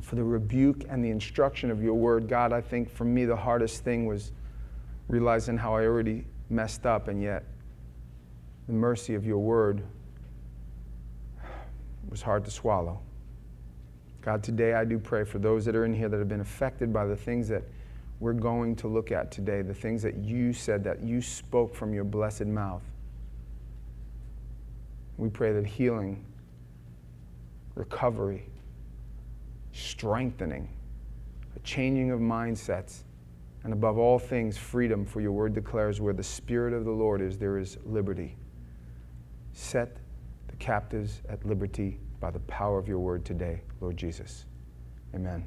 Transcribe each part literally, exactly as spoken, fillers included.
for the rebuke and the instruction of your word. God, I think for me the hardest thing was realizing how I already messed up, and yet the mercy of your word was hard to swallow. God, today I do pray for those that are in here that have been affected by the things that we're going to look at today, the things that you said, that you spoke from your blessed mouth. We pray that healing, recovery, strengthening, a changing of mindsets, and above all things, freedom, for your word declares where the Spirit of the Lord is, there is liberty. Set the captives at liberty by the power of your word today, Lord Jesus. Amen.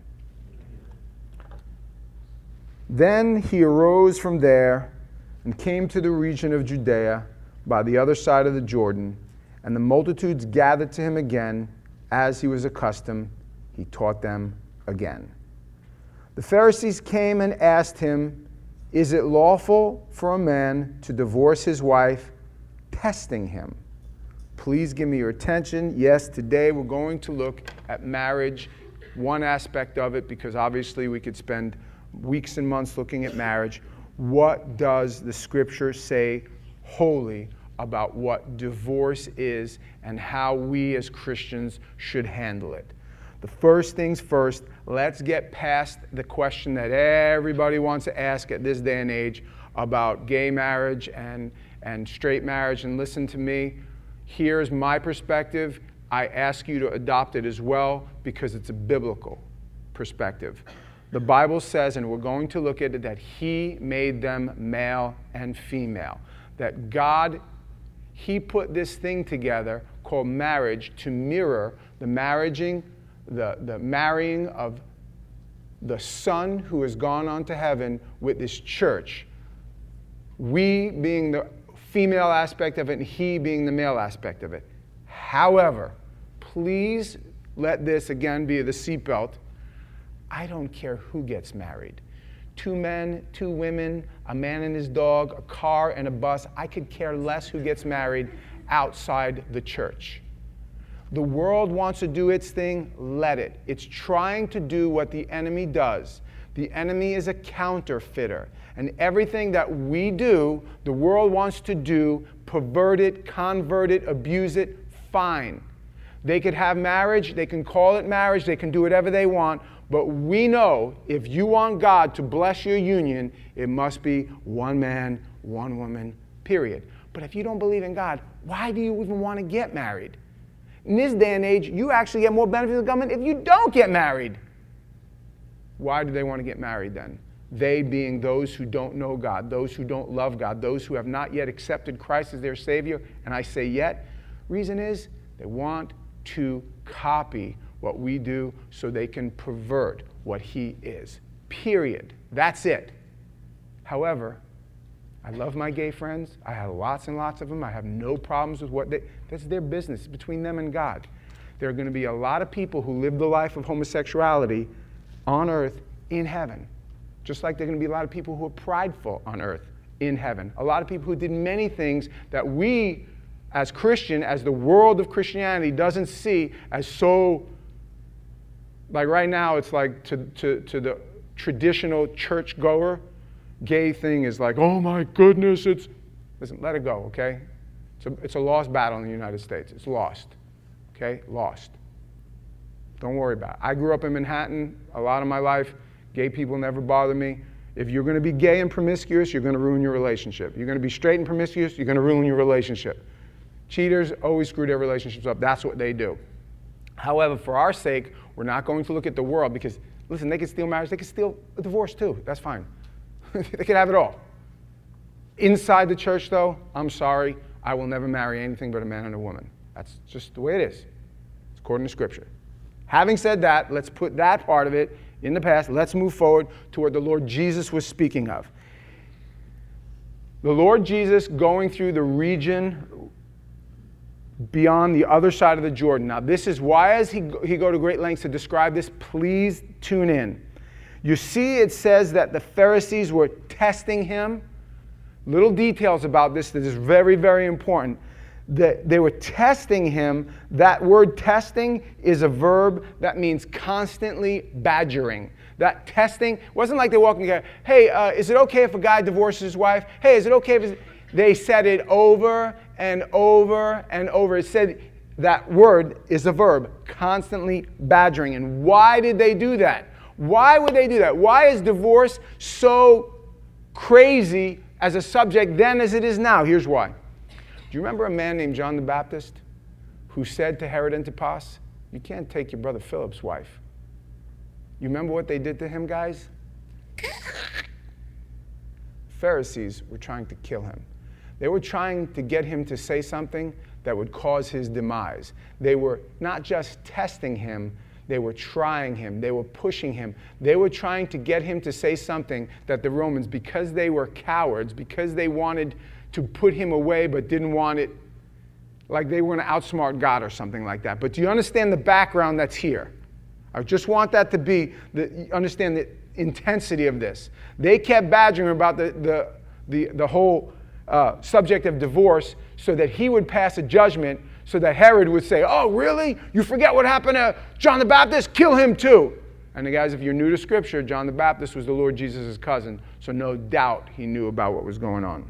Then he arose from there and came to the region of Judea by the other side of the Jordan, and the multitudes gathered to him again, as he was accustomed. He taught them again. The Pharisees came and asked him, "Is it lawful for a man to divorce his wife?" Testing him. Please give me your attention. Yes, today we're going to look at marriage, one aspect of it, because obviously we could spend weeks and months looking at marriage. What does the Scripture say wholly about what divorce is and how we as Christians should handle it? The first things first, let's get past the question that everybody wants to ask at this day and age about gay marriage and, and straight marriage. And listen to me, here's my perspective. I ask you to adopt it as well because it's a biblical perspective. The Bible says, and we're going to look at it, that he made them male and female. That God, he put this thing together called marriage to mirror the marrying, the, the marrying of the Son who has gone on to heaven with this church. We being the female aspect of it and he being the male aspect of it. However, please let this again be the seatbelt. I don't care who gets married. Two men, two women, a man and his dog, a car and a bus. I could care less who gets married outside the church. The world wants to do its thing, let it. It's trying to do what the enemy does. The enemy is a counterfeiter. And everything that we do, the world wants to do, pervert it, convert it, abuse it, fine. They could have marriage, they can call it marriage, they can do whatever they want, but we know if you want God to bless your union, it must be one man, one woman, period. But if you don't believe in God, why do you even want to get married? In this day and age, you actually get more benefits of the government if you don't get married. Why do they want to get married then? They being those who don't know God, those who don't love God, those who have not yet accepted Christ as their Savior. And I say yet, reason is they want to copy what we do so they can pervert what he is. Period. That's it. However, I love my gay friends. I have lots and lots of them. I have no problems with what they... That's their business. It's between them and God. There are going to be a lot of people who live the life of homosexuality on earth in heaven. Just like there are going to be a lot of people who are prideful on earth in heaven. A lot of people who did many things that we, as Christian, as the world of Christianity, doesn't see as so... Like right now, it's like to, to, to the traditional church-goer, gay thing is like, oh my goodness, it's... Listen, let it go, okay? It's a, it's a lost battle in the United States. It's lost, okay? Lost. Don't worry about it. I grew up in Manhattan a lot of my life. Gay people never bother me. If you're going to be gay and promiscuous, you're going to ruin your relationship. You're going to be straight and promiscuous, you're going to ruin your relationship. Cheaters always screw their relationships up. That's what they do. However, for our sake, we're not going to look at the world because, listen, they can steal marriage. They can steal a divorce too. That's fine. They can have it all. Inside the church, though, I'm sorry, I will never marry anything but a man and a woman. That's just the way it is. It's according to Scripture. Having said that, let's put that part of it in the past. Let's move forward to what the Lord Jesus was speaking of. The Lord Jesus going through the region beyond the other side of the Jordan. Now, this is why as he, he go to great lengths to describe this, please tune in. You see it says that the Pharisees were testing him. Little details about this that is very, very important. that they were testing him. That word testing is a verb that means constantly badgering. That testing wasn't like they walking together. Hey, uh, is it okay if a guy divorces his wife? Hey, is it okay if it's... They said it over and over and over. It said that word is a verb, constantly badgering. And why did they do that? Why would they do that? Why is divorce so crazy as a subject then as it is now? Here's why. Do you remember a man named John the Baptist who said to Herod Antipas, you can't take your brother Philip's wife? You remember what they did to him, guys? Pharisees were trying to kill him. They were trying to get him to say something that would cause his demise. They were not just testing him, they were trying him. They were pushing him. They were trying to get him to say something that the Romans, because they were cowards, because they wanted to put him away but didn't want it, like they were going to outsmart God or something like that. But do you understand the background that's here? I just want that to be, the, understand the intensity of this. They kept badgering about the, the, the, the whole uh, subject of divorce so that he would pass a judgment so that Herod would say, oh, really? You forget what happened to John the Baptist? Kill him too. And guys, if you're new to Scripture, John the Baptist was the Lord Jesus' cousin, so no doubt he knew about what was going on.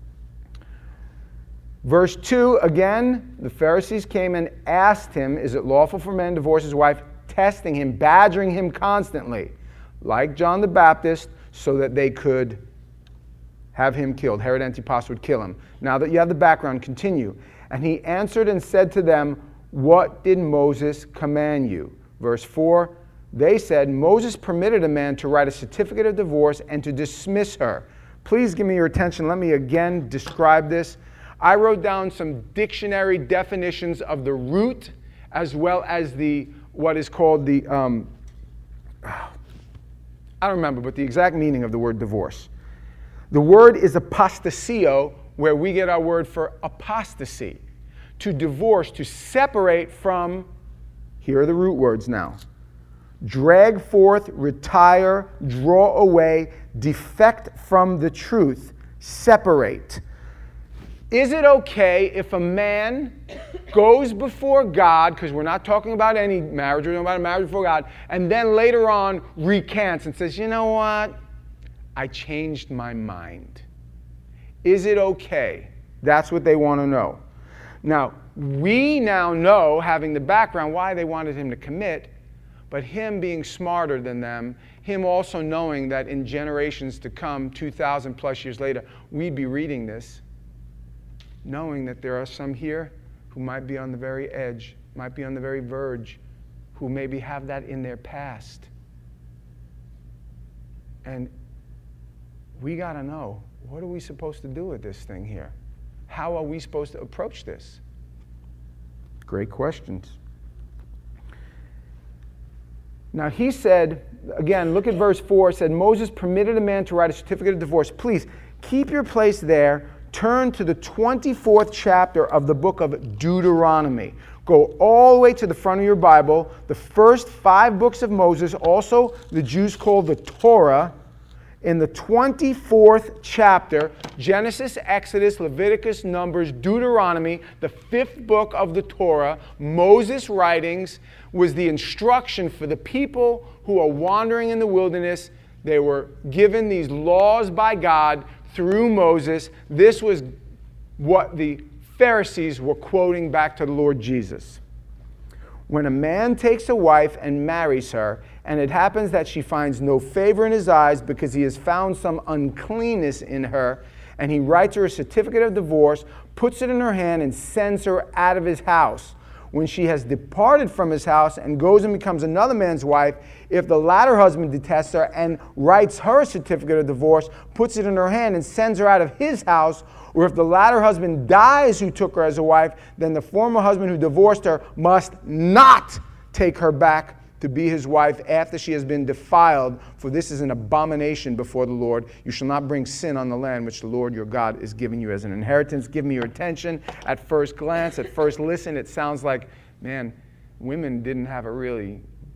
Verse two, again, the Pharisees came and asked him, is it lawful for a man to divorce his wife? Testing him, badgering him constantly, like John the Baptist, so that they could have him killed. Herod Antipas would kill him. Now that you have the background, continue. And he answered and said to them, what did Moses command you? Verse four, they said, Moses permitted a man to write a certificate of divorce and to dismiss her. Please give me your attention. Let me again describe this. I wrote down some dictionary definitions of the root as well as the what is called the, um, I don't remember, but the exact meaning of the word divorce. The word is apostasio, where we get our word for apostasy. To divorce, to separate from, here are the root words now. Drag forth, retire, draw away, defect from the truth, separate. Is it okay if a man goes before God, because we're not talking about any marriage, we're talking about a marriage before God, and then later on recants and says, you know what? I changed my mind. Is it okay? That's what they want to know. Now, we now know, having the background, why they wanted him to commit, but him being smarter than them, him also knowing that in generations to come, two thousand plus years later, we'd be reading this, knowing that there are some here who might be on the very edge, might be on the very verge, who maybe have that in their past. And we got to know, what are we supposed to do with this thing here? How are we supposed to approach this? Great questions. Now he said, again, look at verse four, it said, Moses permitted a man to write a certificate of divorce. Please, keep your place there. Turn to the twenty-fourth chapter of the book of Deuteronomy. Go all the way to the front of your Bible. The first five books of Moses, also the Jews call the Torah. In the twenty-fourth chapter, Genesis, Exodus, Leviticus, Numbers, Deuteronomy, the fifth book of the Torah, Moses' writings, was the instruction for the people who are wandering in the wilderness. They were given these laws by God through Moses. This was what the Pharisees were quoting back to the Lord Jesus. When a man takes a wife and marries her, and it happens that she finds no favor in his eyes because he has found some uncleanness in her, and he writes her a certificate of divorce, puts it in her hand, and sends her out of his house. When she has departed from his house and goes and becomes another man's wife, if the latter husband detests her and writes her a certificate of divorce, puts it in her hand, and sends her out of his house, or if the latter husband dies who took her as a wife, then the former husband who divorced her must not take her back to be his wife after she has been defiled, for this is an abomination before the Lord. You shall not bring sin on the land which the Lord your God is giving you as an inheritance. Give me your attention. At first glance, at first listen, it sounds like, man, women didn't have a really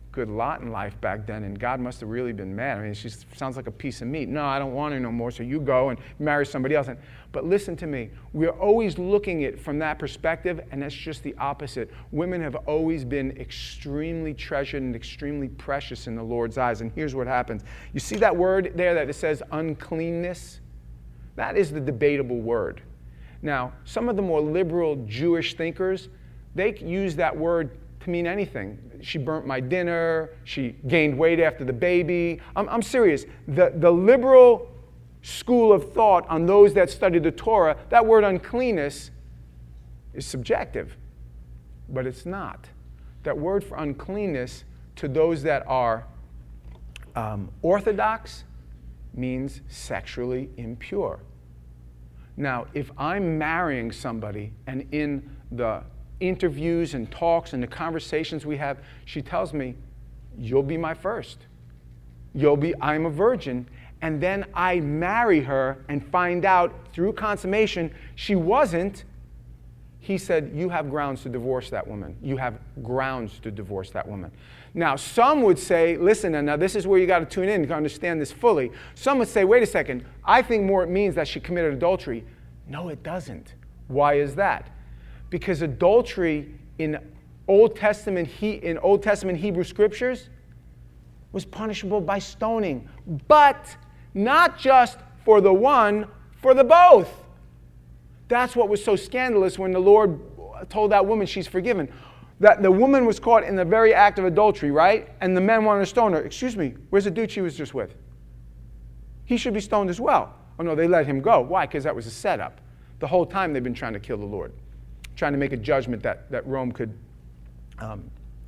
good lot in life back then, and God must have really been mad. I mean, she sounds like a piece of meat. No, I don't want her no more, so you go and marry somebody else. And, but listen to me. We're always looking at it from that perspective, and that's just the opposite. Women have always been extremely treasured and extremely precious in the Lord's eyes. And here's what happens. You see that word there that it says uncleanness? That is the debatable word. Now, some of the more liberal Jewish thinkers, they use that word to mean anything. She burnt my dinner. She gained weight after the baby. I'm, I'm serious. The, the liberal school of thought on those that study the Torah, that word uncleanness is subjective, but it's not. That word for uncleanness to those that are um, orthodox means sexually impure. Now, if I'm marrying somebody and in the interviews and talks and the conversations we have, she tells me, you'll be my first. You'll be, I'm a virgin. And then I marry her and find out through consummation she wasn't. He said, you have grounds to divorce that woman. You have grounds to divorce that woman. Now, some would say, listen, and now this is where you got to tune in to understand this fully. Some would say, wait a second, I think more it means that she committed adultery. No, it doesn't. Why is that? Because adultery in Old Testament, he, in Old Testament Hebrew scriptures was punishable by stoning, but not just for the one, for the both. That's what was so scandalous when the Lord told that woman she's forgiven. That the woman was caught in the very act of adultery, right? And the men wanted to stone her. Excuse me, where's the dude she was just with? He should be stoned as well. Oh no, they let him go. Why? Because that was a setup. The whole time they've been trying to kill the Lord. Trying to make a judgment that, that Rome could um,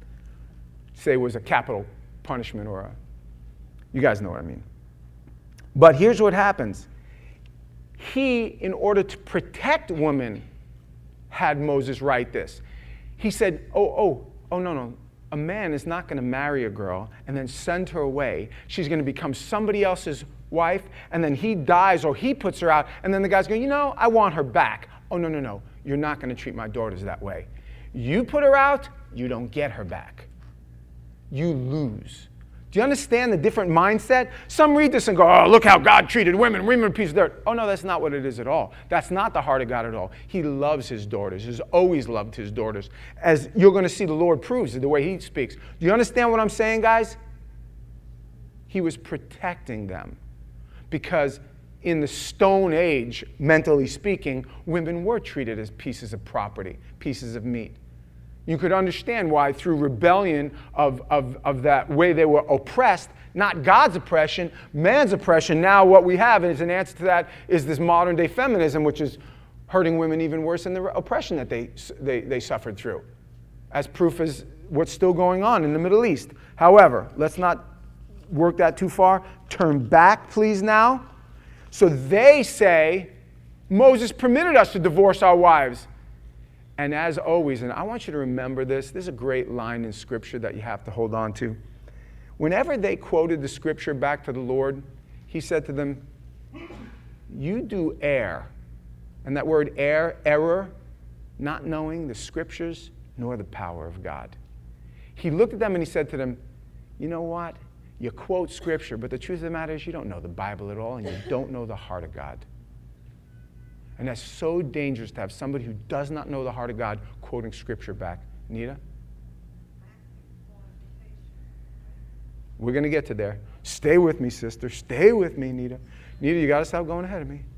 say was a capital punishment or a, you guys know what I mean. But here's what happens. He, in order to protect women, had Moses write this. He said, oh, oh, oh, no, no. A man is not going to marry a girl and then send her away. She's going to become somebody else's wife, and then he dies or he puts her out, and then the guy's going, you know, I want her back. Oh, no, no, no. You're not going to treat my daughters that way. You put her out, you don't get her back. You lose. Do you understand the different mindset? Some read this and go, oh, look how God treated women. Women are a piece of dirt. Oh, no, that's not what it is at all. That's not the heart of God at all. He loves his daughters. He's always loved his daughters. As you're going to see the Lord proves the way he speaks. Do you understand what I'm saying, guys? He was protecting them. Because in the Stone Age, mentally speaking, women were treated as pieces of property, pieces of meat. You could understand why through rebellion of, of, of that way they were oppressed, not God's oppression, man's oppression. Now what we have as an answer to that is this modern day feminism, which is hurting women even worse than the oppression that they, they, they suffered through. As proof is what's still going on in the Middle East. However, let's not work that too far. Turn back, please, now. So they say, Moses permitted us to divorce our wives. And as always, and I want you to remember this, this is a great line in Scripture that you have to hold on to. Whenever they quoted the Scripture back to the Lord, he said to them, you do err. And that word err, error, not knowing the Scriptures nor the power of God. He looked at them and he said to them, you know what? You quote Scripture, but the truth of the matter is you don't know the Bible at all, and you don't know the heart of God. And that's so dangerous to have somebody who does not know the heart of God quoting Scripture back. Nita? We're going to get to there. Stay with me, sister. Stay with me, Nita. Nita, you got to stop going ahead of me.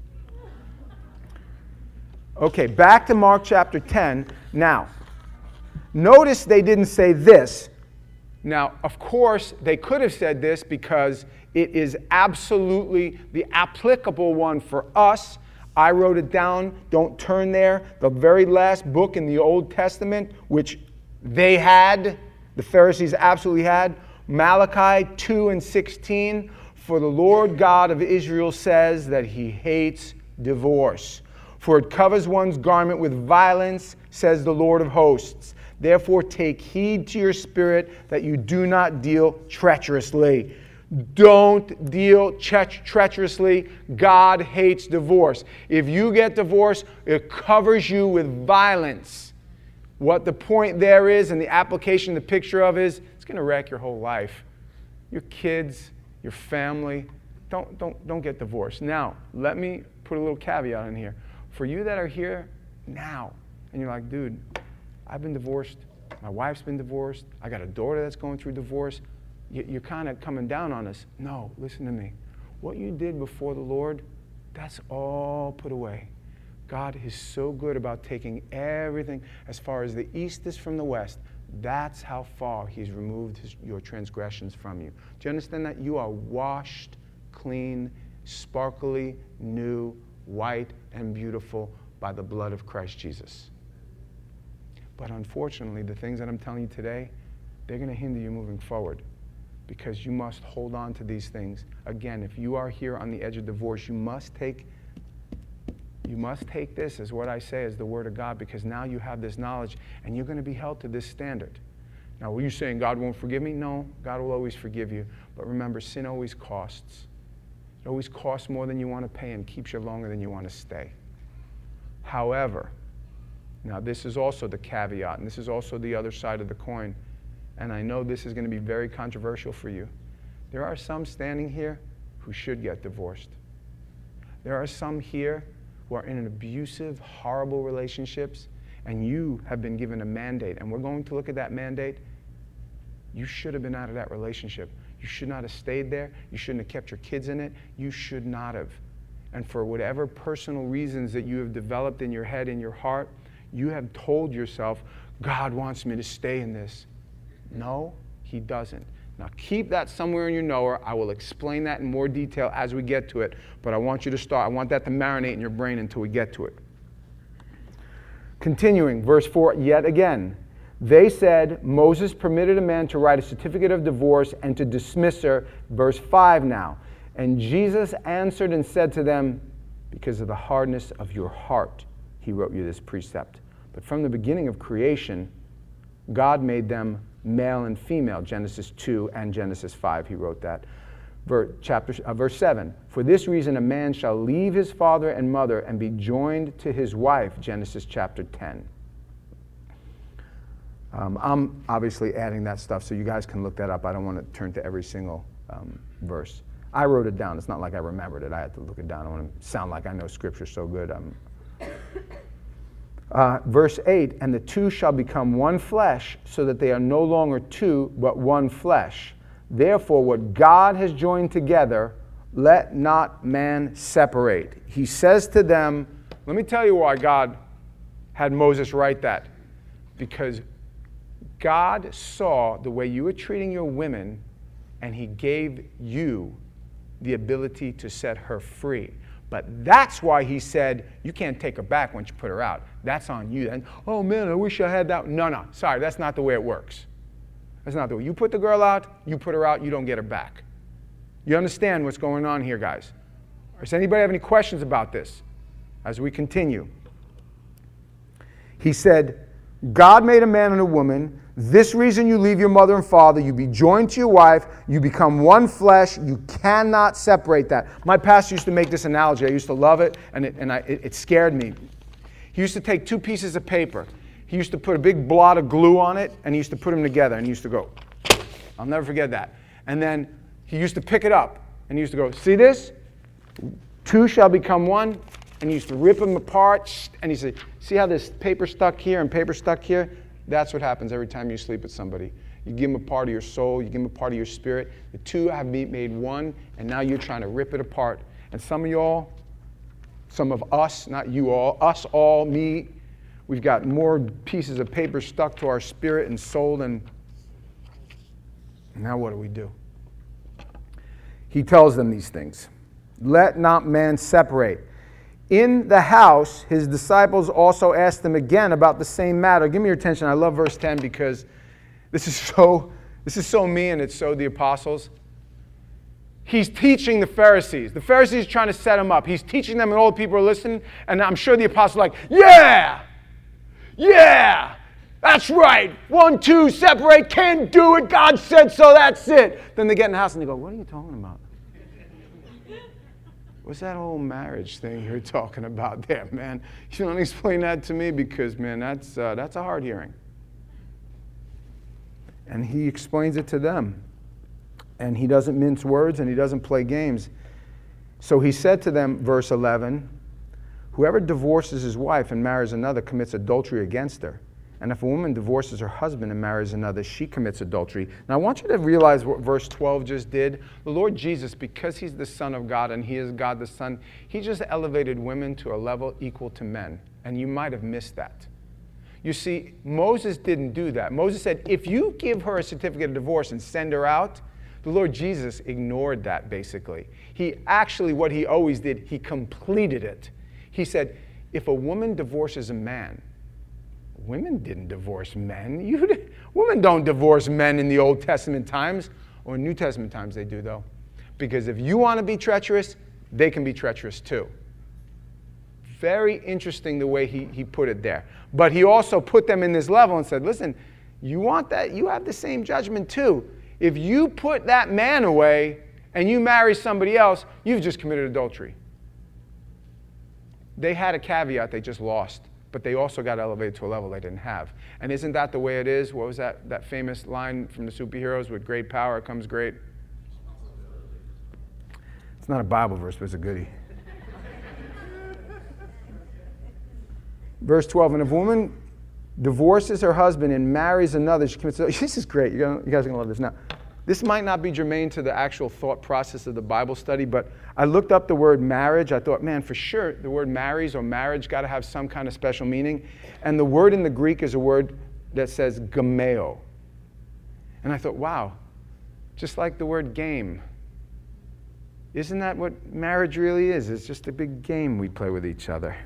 Okay, back to Mark chapter ten. Now, notice they didn't say this. Now, of course, they could have said this because it is absolutely the applicable one for us. I wrote it down. Don't turn there. The very last book in the Old Testament, which they had, the Pharisees absolutely had, Malachi two and sixteen. For the Lord God of Israel says that he hates divorce. For it covers one's garment with violence, says the Lord of hosts. Therefore take heed to your spirit that you do not deal treacherously. Don't deal tre- treacherously. God hates divorce. If you get divorced, it covers you with violence. What the point there is and the application, the picture of is, it's It's going to wreck your whole life. Your kids, your family. Don't, don't, don't get divorced. Now, let me put a little caveat in here. For you that are here now, and you're like, dude, I've been divorced. My wife's been divorced. I got a daughter that's going through divorce. You're kind of coming down on us. No, listen to me. What you did before the Lord, that's all put away. God is so good about taking everything as far as the east is from the west. That's how far he's removed his, your transgressions from you. Do you understand that? You are washed, clean, sparkly, new, white, and beautiful by the blood of Christ Jesus. But unfortunately, the things that I'm telling you today, they're going to hinder you moving forward, because you must hold on to these things. Again, if you are here on the edge of divorce, you must take you must take this as what I say as the Word of God, because now you have this knowledge and you're going to be held to this standard. Now, were you saying God won't forgive me? No, God will always forgive you. But remember, sin always costs. It always costs more than you want to pay and keeps you longer than you want to stay. However, now this is also the caveat, and this is also the other side of the coin, and I know this is going to be very controversial for you. There are some standing here who should get divorced. There are some here who are in an abusive, horrible relationships, and you have been given a mandate, and we're going to look at that mandate. You should have been out of that relationship. You should not have stayed there. You shouldn't have kept your kids in it. You should not have. And for whatever personal reasons that you have developed in your head, in your heart, you have told yourself, God wants me to stay in this. No, he doesn't. Now keep that somewhere in your knower. I will explain that in more detail as we get to it, but I want you to start. I want that to marinate in your brain until we get to it. Continuing, verse four, yet again, they said, Moses permitted a man to write a certificate of divorce and to dismiss her. Verse five now. And Jesus answered and said to them, because of the hardness of your heart, he wrote you this precept. But from the beginning of creation, God made them male and female. Genesis two and Genesis five, he wrote that. Verse, chapter, uh, verse seven, for this reason a man shall leave his father and mother and be joined to his wife. Genesis chapter ten. Um, I'm obviously adding that stuff so you guys can look that up. I don't want to turn to every single um, verse. I wrote it down. It's not like I remembered it. I had to look it down. I want to sound like I know Scripture so good. Um, uh, verse eight, and the two shall become one flesh, so that they are no longer two, but one flesh. Therefore, what God has joined together, let not man separate. He says to them, let me tell you why God had Moses write that. Because God saw the way you were treating your women, and he gave you the ability to set her free. But that's why he said, you can't take her back once you put her out. That's on you. And, oh man, I wish I had that. No, no, sorry, that's not the way it works. That's not the way. You put the girl out, you put her out, you don't get her back. You understand what's going on here, guys? Does anybody have any questions about this as we continue? He said, God made a man and a woman. This reason you leave your mother and father, you be joined to your wife, you become one flesh, you cannot separate that. My pastor used to make this analogy. I used to love it, and it, and I, it, it scared me. He used to take two pieces of paper. He used to put a big blot of glue on it, and he used to put them together, and he used to go, I'll never forget that. And then he used to pick it up, and he used to go, see this? Two shall become one. And he used to rip them apart, and he said, see how this paper stuck here and paper stuck here? That's what happens every time you sleep with somebody. You give them a part of your soul, you give them a part of your spirit. The two have been made one, and now you're trying to rip it apart. And some of y'all, some of us, not you all, us all, me, we've got more pieces of paper stuck to our spirit and soul than... Now what do we do? He tells them these things. Let not man separate. In the house, his disciples also asked him again about the same matter. Give me your attention. I love verse ten because this is so, this is so me and it's so the apostles. He's teaching the Pharisees. The Pharisees are trying to set him up. He's teaching them and all the people are listening. And I'm sure the apostles are like, yeah, yeah, that's right. One, two, separate, can't do it. God said so, that's it. Then they get in the house and they go, what are you talking about? What's that whole marriage thing you're talking about there, man? You don't explain that to me because, man, that's, uh, that's a hard hearing. And he explains it to them. And he doesn't mince words and he doesn't play games. So he said to them, verse eleven, whoever divorces his wife and marries another commits adultery against her. And if a woman divorces her husband and marries another, she commits adultery. Now I want you to realize what verse twelve just did. The Lord Jesus, because he's the Son of God and he is God the Son, he just elevated women to a level equal to men. And you might have missed that. You see, Moses didn't do that. Moses said, if you give her a certificate of divorce and send her out, the Lord Jesus ignored that, basically. He actually, what he always did, he completed it. He said, if a woman divorces a man, women didn't divorce men. You, women don't divorce men in the Old Testament times, or New Testament times they do, though. Because if you want to be treacherous, they can be treacherous too. Very interesting the way he, he put it there. But he also put them in this level and said, listen, you want that? You have the same judgment too. If you put that man away and you marry somebody else, you've just committed adultery. They had a caveat they just lost, but they also got elevated to a level they didn't have. And isn't that the way it is? What was that, that famous line from the superheroes? With great power comes great. It's not a Bible verse, but it's a goodie. Verse twelve, and if a woman divorces her husband and marries another, she commits adultery. This is great. You're gonna, you guys are going to love this. Now, this might not be germane to the actual thought process of the Bible study, but I looked up the word marriage. I thought, man, for sure, the word marries or marriage got to have some kind of special meaning. And the word in the Greek is a word that says gameo. And I thought, wow, just like the word game. Isn't that what marriage really is? It's just a big game we play with each other.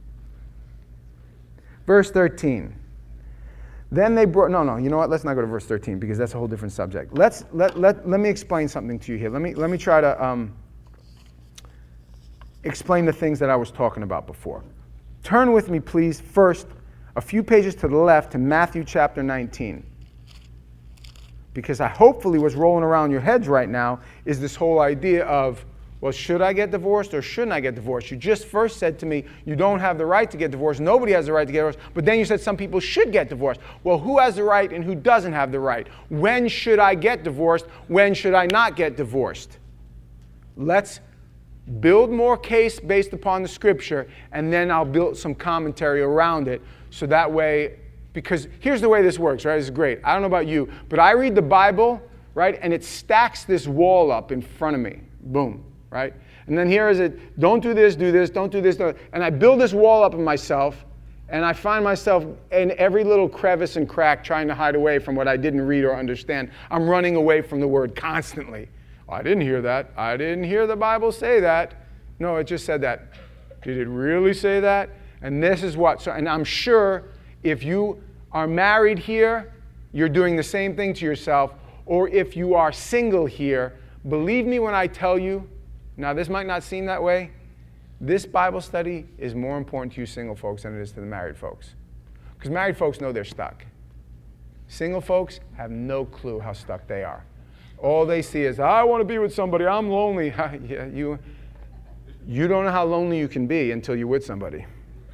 Verse thirteen. Then they brought, no, no, you know what? Let's not go to verse thirteen because that's a whole different subject. Let's, let, let, let me explain something to you here. Let me, let me try to um, explain the things that I was talking about before. Turn with me, please, first, a few pages to the left to Matthew chapter nineteen. Because I hopefully what's rolling around your heads right now is this whole idea of, well, should I get divorced or shouldn't I get divorced? You just first said to me, you don't have the right to get divorced. Nobody has the right to get divorced. But then you said some people should get divorced. Well, who has the right and who doesn't have the right? When should I get divorced? When should I not get divorced? Let's build more case based upon the scripture, and then I'll build some commentary around it. So that way, because here's the way this works, right? This is great. I don't know about you, but I read the Bible, right? And it stacks this wall up in front of me. Boom. Right? And then here is it, don't do this, do this, don't do this. Don't. And I build this wall up in myself, and I find myself in every little crevice and crack trying to hide away from what I didn't read or understand. I'm running away from the word constantly. Oh, I didn't hear that. I didn't hear the Bible say that. No, it just said that. Did it really say that? And this is what, so, and I'm sure if you are married here, you're doing the same thing to yourself, or if you are single here, believe me when I tell you, now, this might not seem that way. This Bible study is more important to you single folks than it is to the married folks. Because married folks know they're stuck. Single folks have no clue how stuck they are. All they see is, I want to be with somebody, I'm lonely. yeah, you, you don't know how lonely you can be until you're with somebody.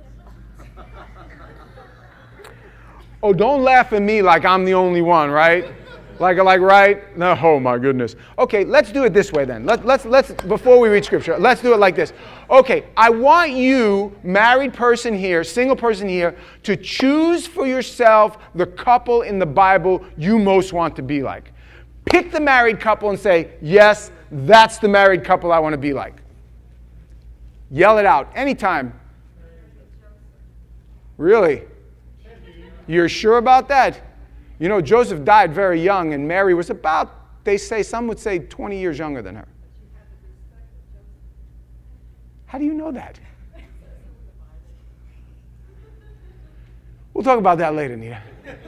Oh, don't laugh at me like I'm the only one, right? Like, like, right? No, oh my goodness. Okay, let's do it this way then. Let, let's, let's, before we read scripture, let's do it like this. Okay, I want you, married person here, single person here, to choose for yourself the couple in the Bible you most want to be like. Pick the married couple and say, yes, that's the married couple I want to be like. Yell it out anytime. Really? You're sure about that? You know, Joseph died very young, and Mary was about, they say, some would say twenty years younger than her. How do you know that? We'll talk about that later, Nita.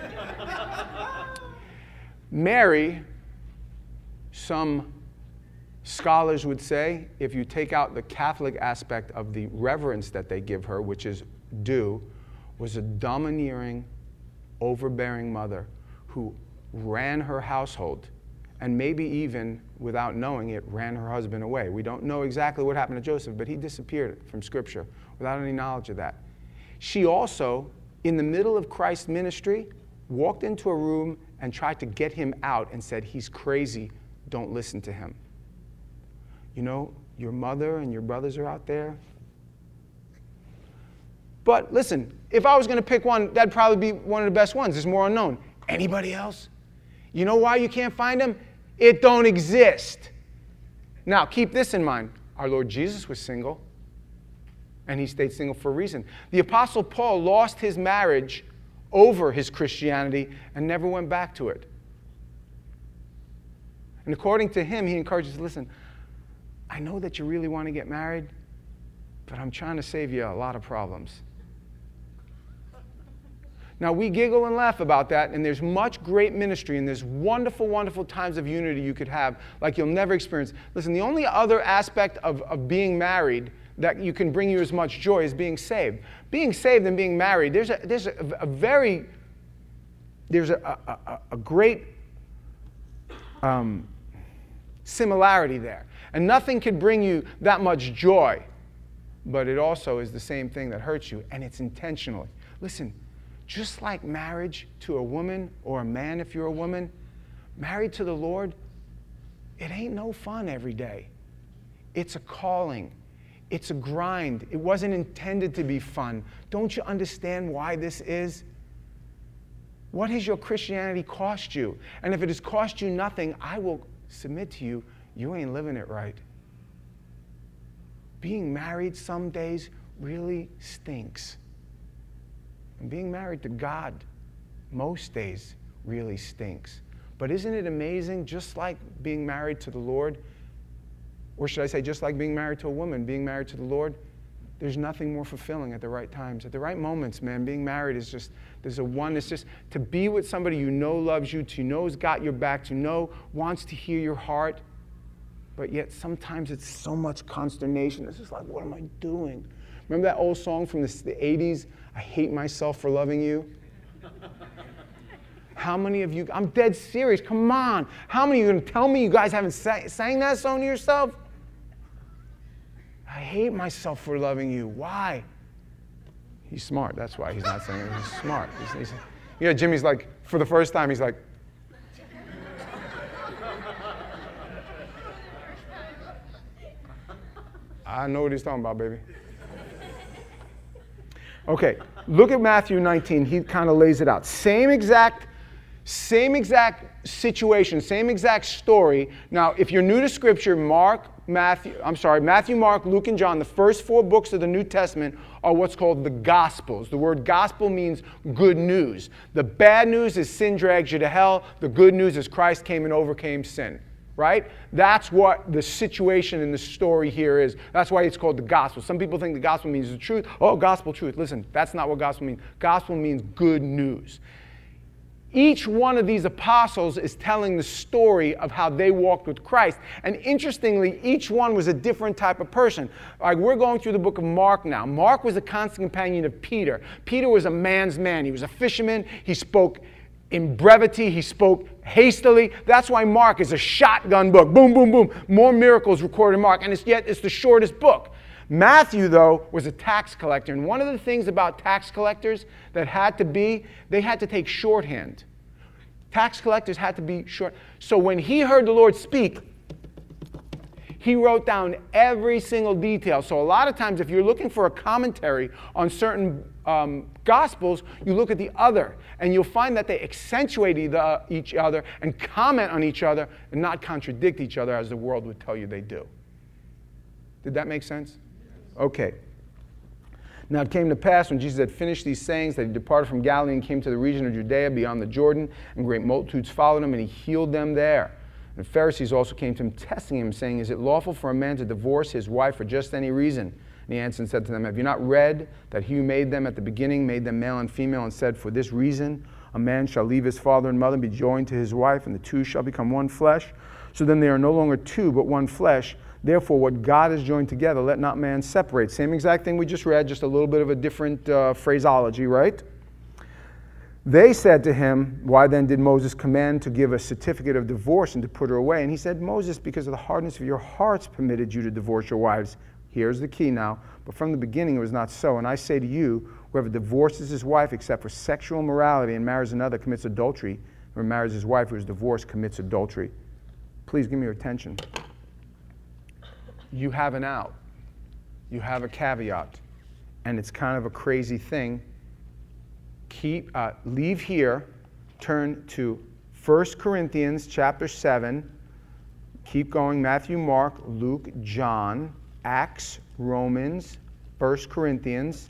Mary, some scholars would say, if you take out the Catholic aspect of the reverence that they give her, which is due, was a domineering, overbearing mother who ran her household, and maybe even, without knowing it, ran her husband away. We don't know exactly what happened to Joseph, but he disappeared from Scripture without any knowledge of that. She also, in the middle of Christ's ministry, walked into a room and tried to get him out and said, he's crazy, don't listen to him. You know, your mother and your brothers are out there. But listen, if I was going to pick one, that'd probably be one of the best ones. It's more unknown. Anybody else? You know why you can't find him? It don't exist. Now, keep this in mind. Our Lord Jesus was single, and he stayed single for a reason. The Apostle Paul lost his marriage over his Christianity and never went back to it. And according to him, he encourages, listen, I know that you really want to get married, but I'm trying to save you a lot of problems. Now, we giggle and laugh about that, and there's much great ministry, and there's wonderful, wonderful times of unity you could have like you'll never experience. Listen, the only other aspect of, of being married that you can bring you as much joy is being saved. Being saved and being married, there's a, there's a, a very, there's a, a, a great um, similarity there. And nothing can bring you that much joy, but it also is the same thing that hurts you, and it's intentionally. Listen, just like marriage to a woman or a man if you're a woman, married to the Lord, it ain't no fun every day. It's a calling. It's a grind. It wasn't intended to be fun. Don't you understand why this is? What has your Christianity cost you? And if it has cost you nothing, I will submit to you, you ain't living it right. Being married some days really stinks. And being married to God most days really stinks. But isn't it amazing, just like being married to the Lord, or should I say just like being married to a woman, being married to the Lord, there's nothing more fulfilling at the right times. At the right moments, man, being married is just, there's a oneness. Just to be with somebody you know loves you, to know has got your back, to know wants to hear your heart, but yet sometimes it's so much consternation. It's just like, what am I doing? Remember that old song from the, the eighties, I hate myself for loving you? How many of you, I'm dead serious, come on. How many of you are going to tell me you guys haven't sang, sang that song to yourself? I hate myself for loving you. Why? He's smart, that's why he's not saying it. He's smart. He's, he's, you know, Jimmy's like, for the first time, he's like, I know what he's talking about, baby. Okay, look at Matthew nineteen. He kind of lays it out. Same exact, same exact situation, same exact story. Now, if you're new to Scripture, Mark, Matthew, I'm sorry, Matthew, Mark, Luke, and John, the first four books of the New Testament are what's called the Gospels. The word gospel means good news. The bad news is sin drags you to hell. The good news is Christ came and overcame sin. Right? That's what the situation in the story here is. That's why it's called the gospel. Some people think the gospel means the truth. Oh, gospel truth. Listen, that's not what gospel means. Gospel means good news. Each one of these apostles is telling the story of how they walked with Christ. And interestingly, each one was a different type of person. Like, we're going through the book of Mark now. Mark was a constant companion of Peter. Peter was a man's man. He was a fisherman. He spoke in brevity, he spoke hastily. That's why Mark is a shotgun book. Boom, boom, boom. More miracles recorded in Mark, and it's yet it's the shortest book. Matthew, though, was a tax collector, and one of the things about tax collectors that had to be, they had to take shorthand. Tax collectors had to be short. So when he heard the Lord speak, he wrote down every single detail. So a lot of times, if you're looking for a commentary on certain um, Gospels, you look at the other, and you'll find that they accentuate either, each other and comment on each other and not contradict each other as the world would tell you they do. Did that make sense? Okay. Now it came to pass when Jesus had finished these sayings that he departed from Galilee and came to the region of Judea beyond the Jordan, and great multitudes followed him, and he healed them there. And Pharisees also came to him, testing him, saying, is it lawful for a man to divorce his wife for just any reason? And he answered and said to them, have you not read that he who made them at the beginning made them male and female, and said, for this reason a man shall leave his father and mother and be joined to his wife, and the two shall become one flesh? So then they are no longer two, but one flesh. Therefore, what God has joined together, let not man separate. Same exact thing we just read, just a little bit of a different uh, phraseology, right? They said to him, why then did Moses command to give a certificate of divorce and to put her away? And he said, Moses, because of the hardness of your hearts, permitted you to divorce your wives. Here's the key now. But from the beginning it was not so. And I say to you, whoever divorces his wife except for sexual immorality and marries another commits adultery. who marries his wife who is divorced commits adultery. Please give me your attention. You have an out. You have a caveat. And it's kind of a crazy thing. Keep, uh, leave here, turn to First Corinthians chapter seven. Keep going, Matthew, Mark, Luke, John, Acts, Romans, First Corinthians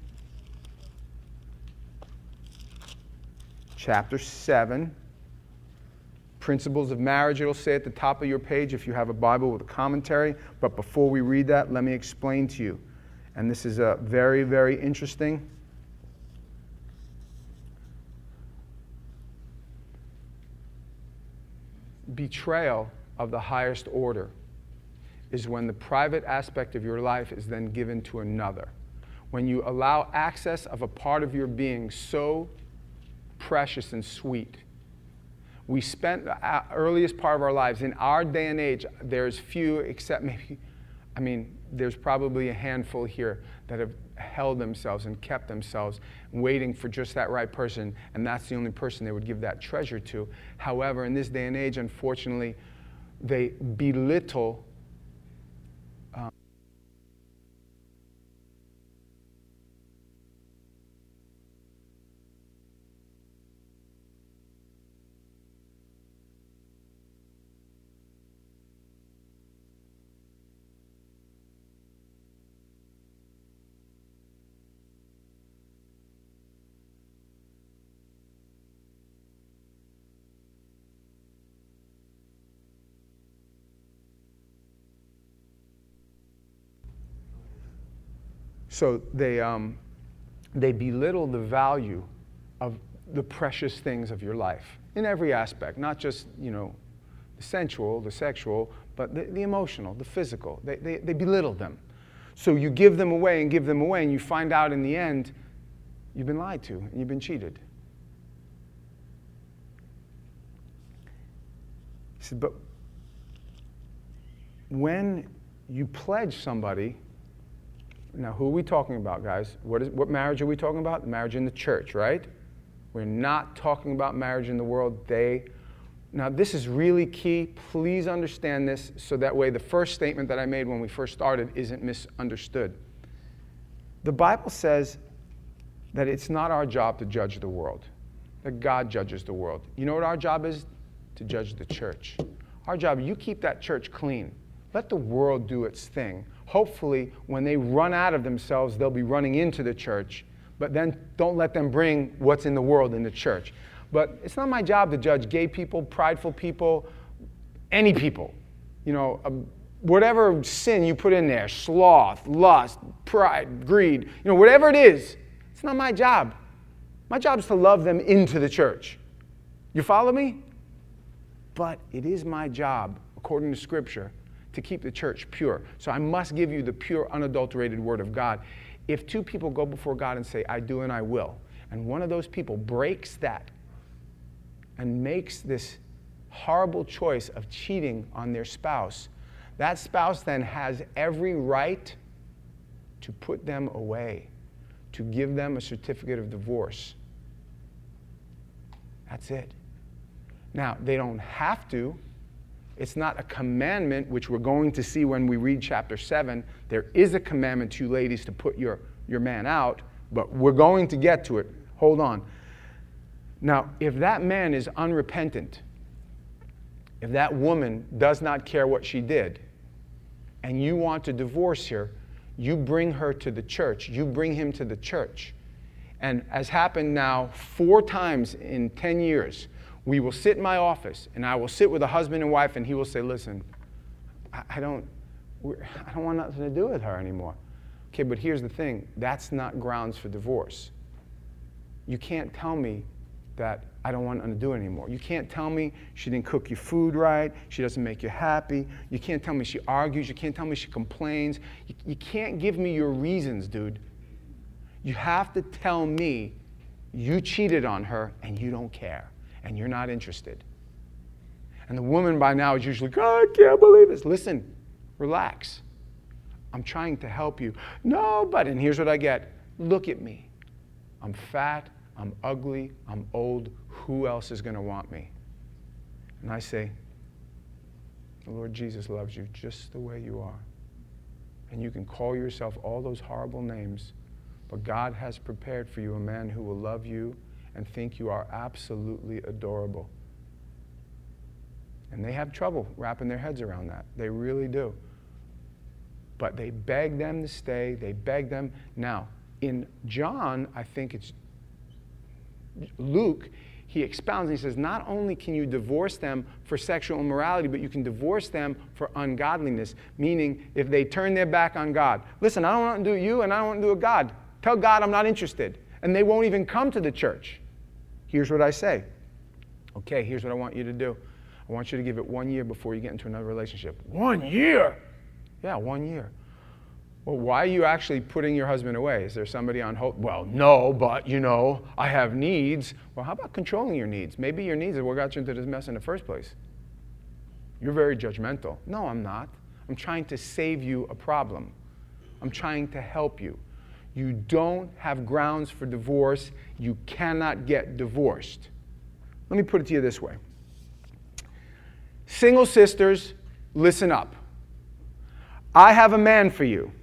chapter seven. Principles of marriage, it'll say at the top of your page if you have a Bible with a commentary. But before we read that, let me explain to you. And this is a very, very interesting. Betrayal of the highest order is when the private aspect of your life is then given to another. When you allow access of a part of your being so precious and sweet. We spent the earliest part of our lives, in our day and age, there's few except maybe, I mean, there's probably a handful here that have held themselves and kept themselves waiting for just that right person, and that's the only person they would give that treasure to. However, in this day and age, unfortunately, they belittle um, So they, um, they belittle the value of the precious things of your life in every aspect, not just, you know, the sensual, the sexual, but the, the emotional, the physical. They, they, they belittle them. So you give them away and give them away, and you find out in the end you've been lied to and you've been cheated. He said, but when you pledge somebody, now, who are we talking about, guys? What is what marriage are we talking about? Marriage in the church, right? We're not talking about marriage in the world. They, now, this is really key. Please understand this so that way the first statement that I made when we first started isn't misunderstood. The Bible says that it's not our job to judge the world, that God judges the world. You know what our job is? To judge the church. Our job, you keep that church clean. Let the world do its thing. Hopefully, when they run out of themselves, they'll be running into the church. But then don't let them bring what's in the world in the church. But it's not my job to judge gay people, prideful people, any people. You know, uh, whatever sin you put in there, sloth, lust, pride, greed, you know, whatever it is, it's not my job. My job is to love them into the church. You follow me? But it is my job, according to Scripture, to keep the church pure. So I must give you the pure, unadulterated Word of God. If two people go before God and say, I do and I will, and one of those people breaks that and makes this horrible choice of cheating on their spouse, that spouse then has every right to put them away, to give them a certificate of divorce. That's it. Now, they don't have to. It's not a commandment, which we're going to see when we read chapter seven. There is a commandment to you ladies to put your, your man out, but we're going to get to it. Hold on. Now, if that man is unrepentant, if that woman does not care what she did, and you want to divorce her, you bring her to the church. You bring him to the church. And as happened now four times in ten years, we will sit in my office, and I will sit with a husband and wife, and he will say, listen, I, I don't I don't want nothing to do with her anymore. Okay, but here's the thing. That's not grounds for divorce. You can't tell me that I don't want nothing to do anymore. You can't tell me she didn't cook your food right, she doesn't make you happy. You can't tell me she argues. You can't tell me she complains. You, you can't give me your reasons, dude. You have to tell me you cheated on her and you don't care. And you're not interested. And the woman by now is usually, oh, I can't believe this. Listen, relax. I'm trying to help you. No, but, and here's what I get. Look at me. I'm fat, I'm ugly, I'm old. Who else is going to want me? And I say, the Lord Jesus loves you just the way you are. And you can call yourself all those horrible names, but God has prepared for you a man who will love you and think you are absolutely adorable. And they have trouble wrapping their heads around that. They really do. But they beg them to stay. They beg them. Now, in John, I think it's Luke, he expounds and he says, not only can you divorce them for sexual immorality, but you can divorce them for ungodliness, meaning if they turn their back on God. Listen, I don't want to do you and I don't want to do a God. Tell God I'm not interested. And they won't even come to the church. Here's what I say. Okay, here's what I want you to do. I want you to give it one year before you get into another relationship. One year? Yeah, one year. Well, why are you actually putting your husband away? Is there somebody on hold? Well, no, but, you know, I have needs. Well, how about controlling your needs? Maybe your needs are what got you into this mess in the first place. You're very judgmental. No, I'm not. I'm trying to save you a problem. I'm trying to help you. You don't have grounds for divorce. You cannot get divorced. Let me put it to you this way. Single sisters, listen up. I have a man for you.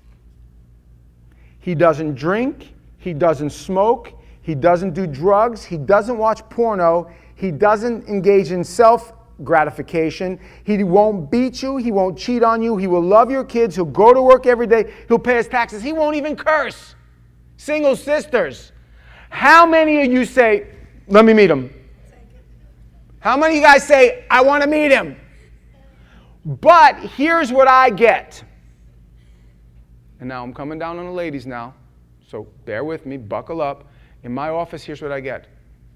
He doesn't drink. He doesn't smoke. He doesn't do drugs. He doesn't watch porno. He doesn't engage in self-gratification. He won't beat you. He won't cheat on you. He will love your kids. He'll go to work every day. He'll pay his taxes. He won't even curse. Single sisters. How many of you say, let me meet him? How many of you guys say, I want to meet him? But here's what I get. And now I'm coming down on the ladies now, so bear with me, buckle up. In my office, here's what I get.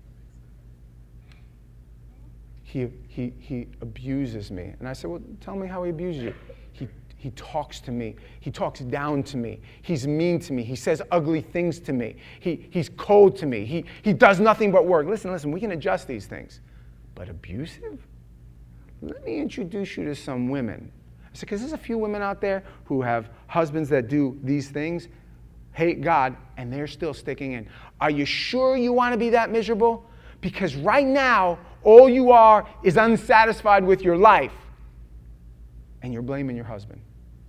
He, he, he abuses me. And I said, well, tell me how he abuses you. He, he talks to me. He talks down to me. He's mean to me. He says ugly things to me. He, he's cold to me. He, he does nothing but work. Listen, listen, we can adjust these things. But abusive? Let me introduce you to some women. I said, because there's a few women out there who have husbands that do these things, hate God, and they're still sticking in. Are you sure you want to be that miserable? Because right now, all you are is unsatisfied with your life, and you're blaming your husband.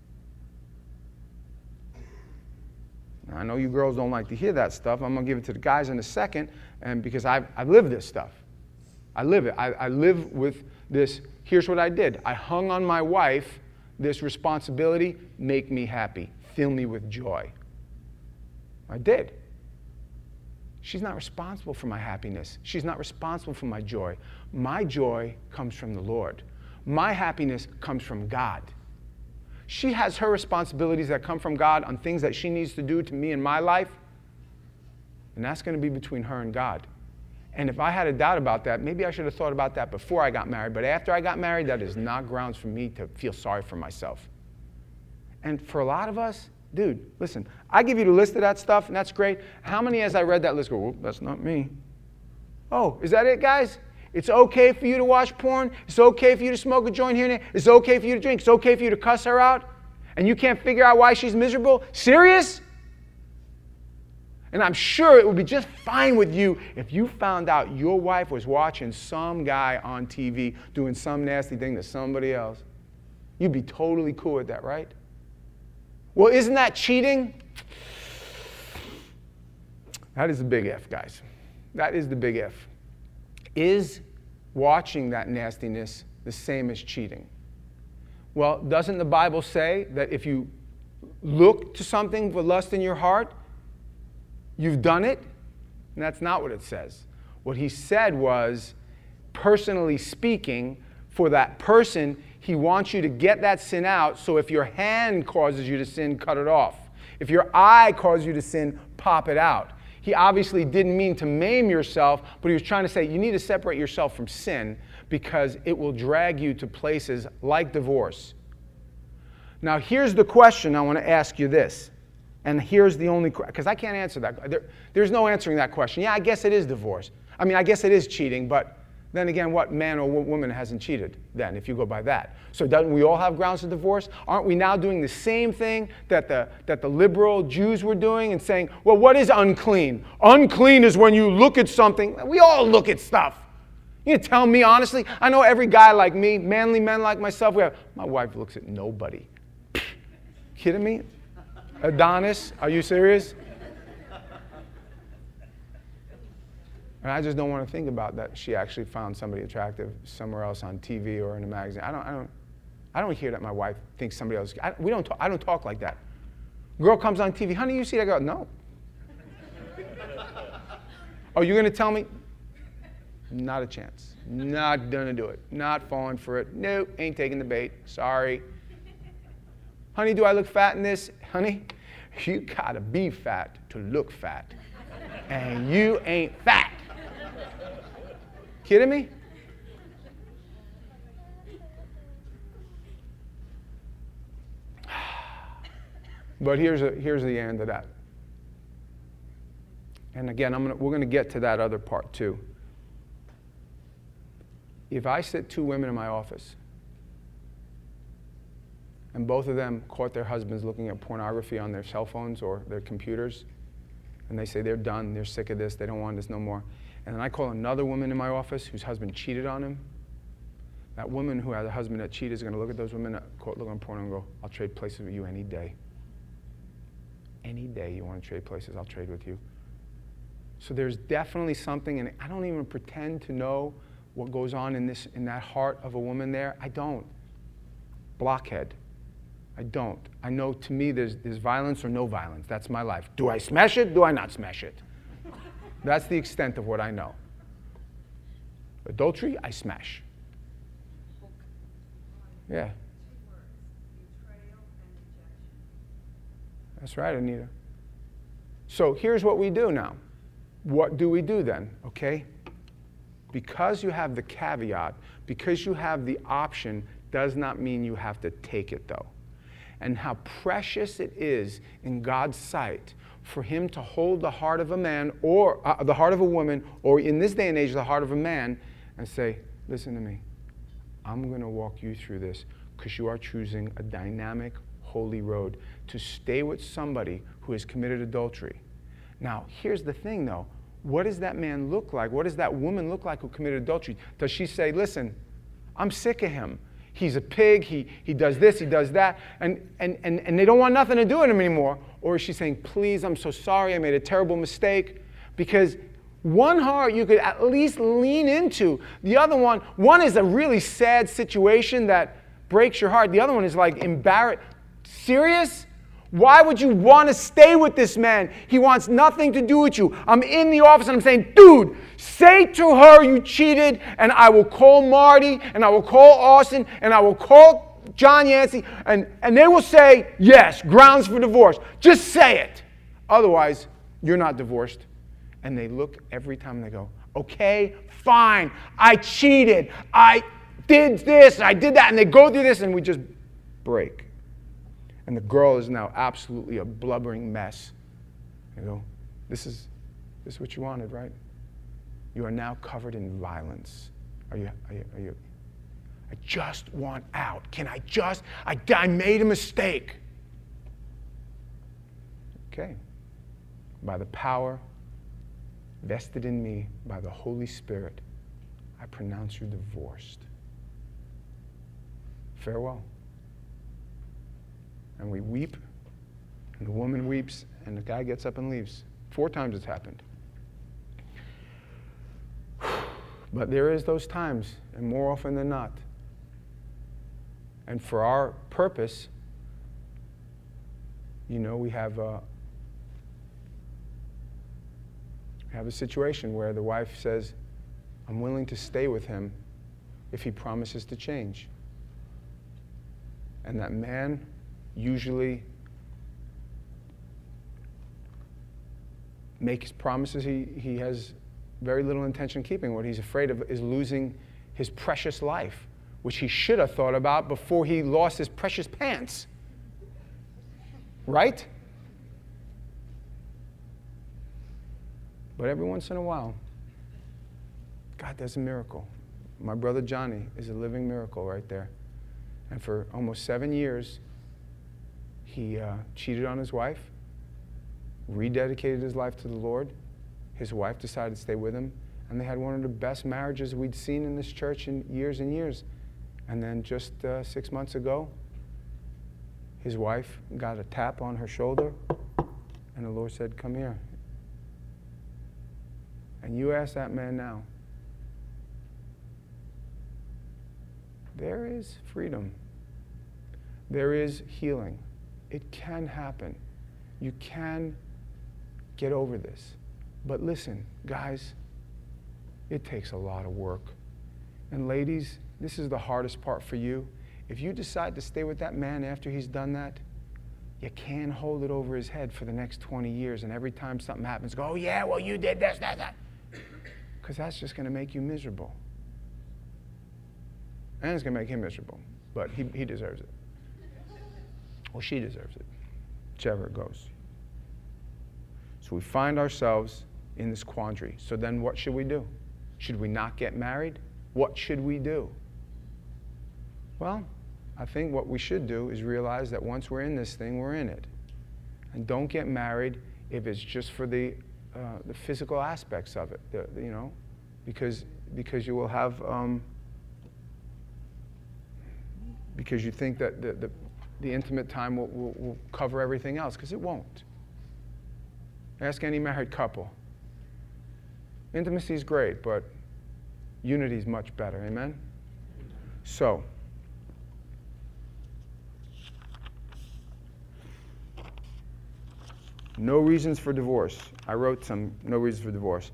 Now, I know you girls don't like to hear that stuff. I'm going to give it to the guys in a second, and because I've, I've lived this stuff. I live it. I, I live with this. Here's what I did. I hung on my wife this responsibility, make me happy, fill me with joy. I did. She's not responsible for my happiness. She's not responsible for my joy. My joy comes from the Lord. My happiness comes from God. She has her responsibilities that come from God on things that she needs to do to me in my life, and that's going to be between her and God. And if I had a doubt about that, maybe I should have thought about that before I got married. But after I got married, that is not grounds for me to feel sorry for myself. And for a lot of us, dude, listen, I give you the list of that stuff, and that's great. How many, as I read that list, go, well, that's not me? Oh, is that it, guys? It's okay for you to watch porn. It's okay for you to smoke a joint here and there. It's okay for you to drink. It's okay for you to cuss her out. And you can't figure out why she's miserable? Serious? And I'm sure it would be just fine with you if you found out your wife was watching some guy on T V doing some nasty thing to somebody else. You'd be totally cool with that, right? Well, isn't that cheating? That is the big F, guys. That is the big F. Is watching that nastiness the same as cheating? Well, doesn't the Bible say that if you look to something with lust in your heart, you've done it? And that's not what it says. What he said was, personally speaking, for that person, he wants you to get that sin out, so if your hand causes you to sin, cut it off. If your eye causes you to sin, pop it out. He obviously didn't mean to maim yourself, but he was trying to say you need to separate yourself from sin because it will drag you to places like divorce. Now, here's the question I want to ask you this. And here's the only, because I can't answer that. There, there's no answering that question. Yeah, I guess it is divorce. I mean, I guess it is cheating, but then again, what man or woman hasn't cheated then, if you go by that? So don't we all have grounds of divorce? Aren't we now doing the same thing that the, that the liberal Jews were doing and saying, well, what is unclean? Unclean is when you look at something. We all look at stuff. You gonna tell me honestly? I know every guy like me, manly men like myself, we have, my wife looks at nobody. Kidding me? Adonis, are you serious? And I just don't want to think about that she actually found somebody attractive somewhere else on T V or in a magazine. I don't, I don't, I don't hear that my wife thinks somebody else. I, we don't talk, I don't talk like that. Girl comes on T V, honey, you see that girl? No. Oh, you're going to tell me? Not a chance. Not going to do it. Not falling for it. Nope, ain't taking the bait. Sorry. Honey, do I look fat in this? Honey, you got to be fat to look fat. And you ain't fat. Kidding me? But here's, a, here's the end of that. And again, I'm gonna, we're going to get to that other part too. If I sit two women in my office and both of them caught their husbands looking at pornography on their cell phones or their computers, and they say they're done, they're sick of this, they don't want this no more, and then I call another woman in my office whose husband cheated on him, that woman who had a husband that cheated is going to look at those women that caught looking at porn and go, I'll trade places with you any day. Any day you want to trade places, I'll trade with you. So there's definitely something, and I don't even pretend to know what goes on in this, in that heart of a woman there. I don't. Blockhead. I don't. I know to me there's, there's violence or no violence. That's my life. Do I smash it? Do I not smash it? That's the extent of what I know. Adultery, I smash. Yeah. That's right, Anita. So here's what we do now. What do we do then? Okay? Because you have the caveat, because you have the option, does not mean you have to take it though. And how precious it is in God's sight for him to hold the heart of a man or uh, the heart of a woman, or in this day and age, the heart of a man, and say, listen to me, I'm going to walk you through this because you are choosing a dynamic, holy road to stay with somebody who has committed adultery. Now, here's the thing though. What does that man look like? What does that woman look like who committed adultery? Does she say, listen, I'm sick of him. He's a pig. He, he does this. He does that. And, and, and, and they don't want nothing to do with him anymore. Or is she saying, please, I'm so sorry. I made a terrible mistake. Because one heart you could at least lean into. The other one, one is a really sad situation that breaks your heart. The other one is like embarrassed. Serious? Why would you want to stay with this man? He wants nothing to do with you. I'm in the office and I'm saying, dude, say to her you cheated, and I will call Marty, and I will call Austin, and I will call John Yancey, and, and they will say, yes, grounds for divorce. Just say it. Otherwise, you're not divorced. And they look every time and they go, okay, fine, I cheated. I did this, I did that. And they go through this and we just break. And the girl is now absolutely a blubbering mess. You know, this is, this is what you wanted, right? You are now covered in violence. Are you, are you, are you? I just want out. Can I just, I, I made a mistake. Okay. By the power vested in me by the Holy Spirit, I pronounce you divorced. Farewell. And we weep, and the woman weeps, and the guy gets up and leaves. Four times it's happened. But there is those times, and more often than not. And for our purpose, you know, we have a, we have a situation where the wife says, I'm willing to stay with him if he promises to change. And that man usually makes promises he, he has very little intention keeping. What he's afraid of is losing his precious life, which he should have thought about before he lost his precious pants. Right? But every once in a while, God does a miracle. My brother Johnny is a living miracle right there. And for almost seven years, he uh, cheated on his wife, rededicated his life to the Lord. His wife decided to stay with him, and they had one of the best marriages we'd seen in this church in years and years. And then just uh, six months ago, his wife got a tap on her shoulder, and the Lord said, come here. And you ask that man now, there is freedom. There is healing. It can happen. You can get over this. But listen, guys, it takes a lot of work. And ladies, this is the hardest part for you. If you decide to stay with that man after he's done that, you can't hold it over his head for the next twenty years. And every time something happens, go, oh yeah, well you did this, that, that. Because that's just going to make you miserable. And it's going to make him miserable. But he, he deserves it. Or she deserves it. Whichever it goes. So we find ourselves in this quandary. So then what should we do? Should we not get married? What should we do? Well, I think what we should do is realize that once we're in this thing, we're in it. And don't get married if it's just for the, uh, the physical aspects of it, the, the, you know, because, because you will have, um, because you think that the, the, the intimate time will, will, will cover everything else, because it won't. Ask any married couple. Intimacy is great, but unity is much better, amen? So, no reasons for divorce. I wrote some no reasons for divorce.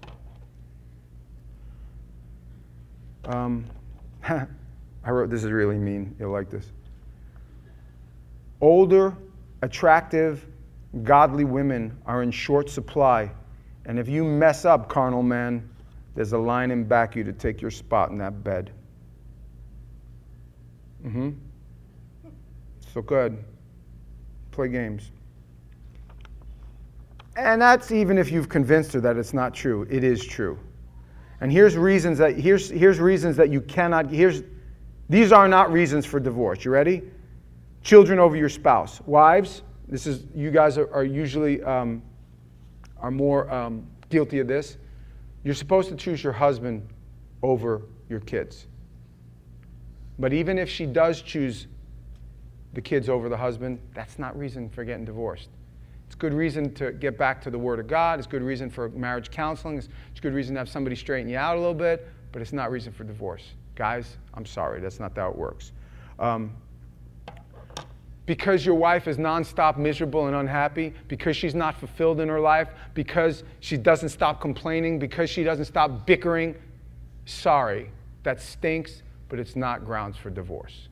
Um, I wrote, this is really mean. You'll like this. Older, attractive, godly women are in short supply. And if you mess up, carnal man, there's a line in back of you to take your spot in that bed. Mm-hmm. So good. Play games. And that's even if you've convinced her that it's not true. It is true. And here's reasons that here's here's reasons that you cannot here's these are not reasons for divorce. You ready? Children over your spouse. Wives, this is you guys are, are usually um, are more um, guilty of this. You're supposed to choose your husband over your kids. But even if she does choose the kids over the husband, that's not reason for getting divorced. It's good reason to get back to the Word of God. It's good reason for marriage counseling. It's, it's good reason to have somebody straighten you out a little bit, but it's not reason for divorce. Guys, I'm sorry. That's not how it works. Um, because your wife is nonstop miserable and unhappy, because she's not fulfilled in her life, because she doesn't stop complaining, because she doesn't stop bickering, sorry. That stinks, but it's not grounds for divorce.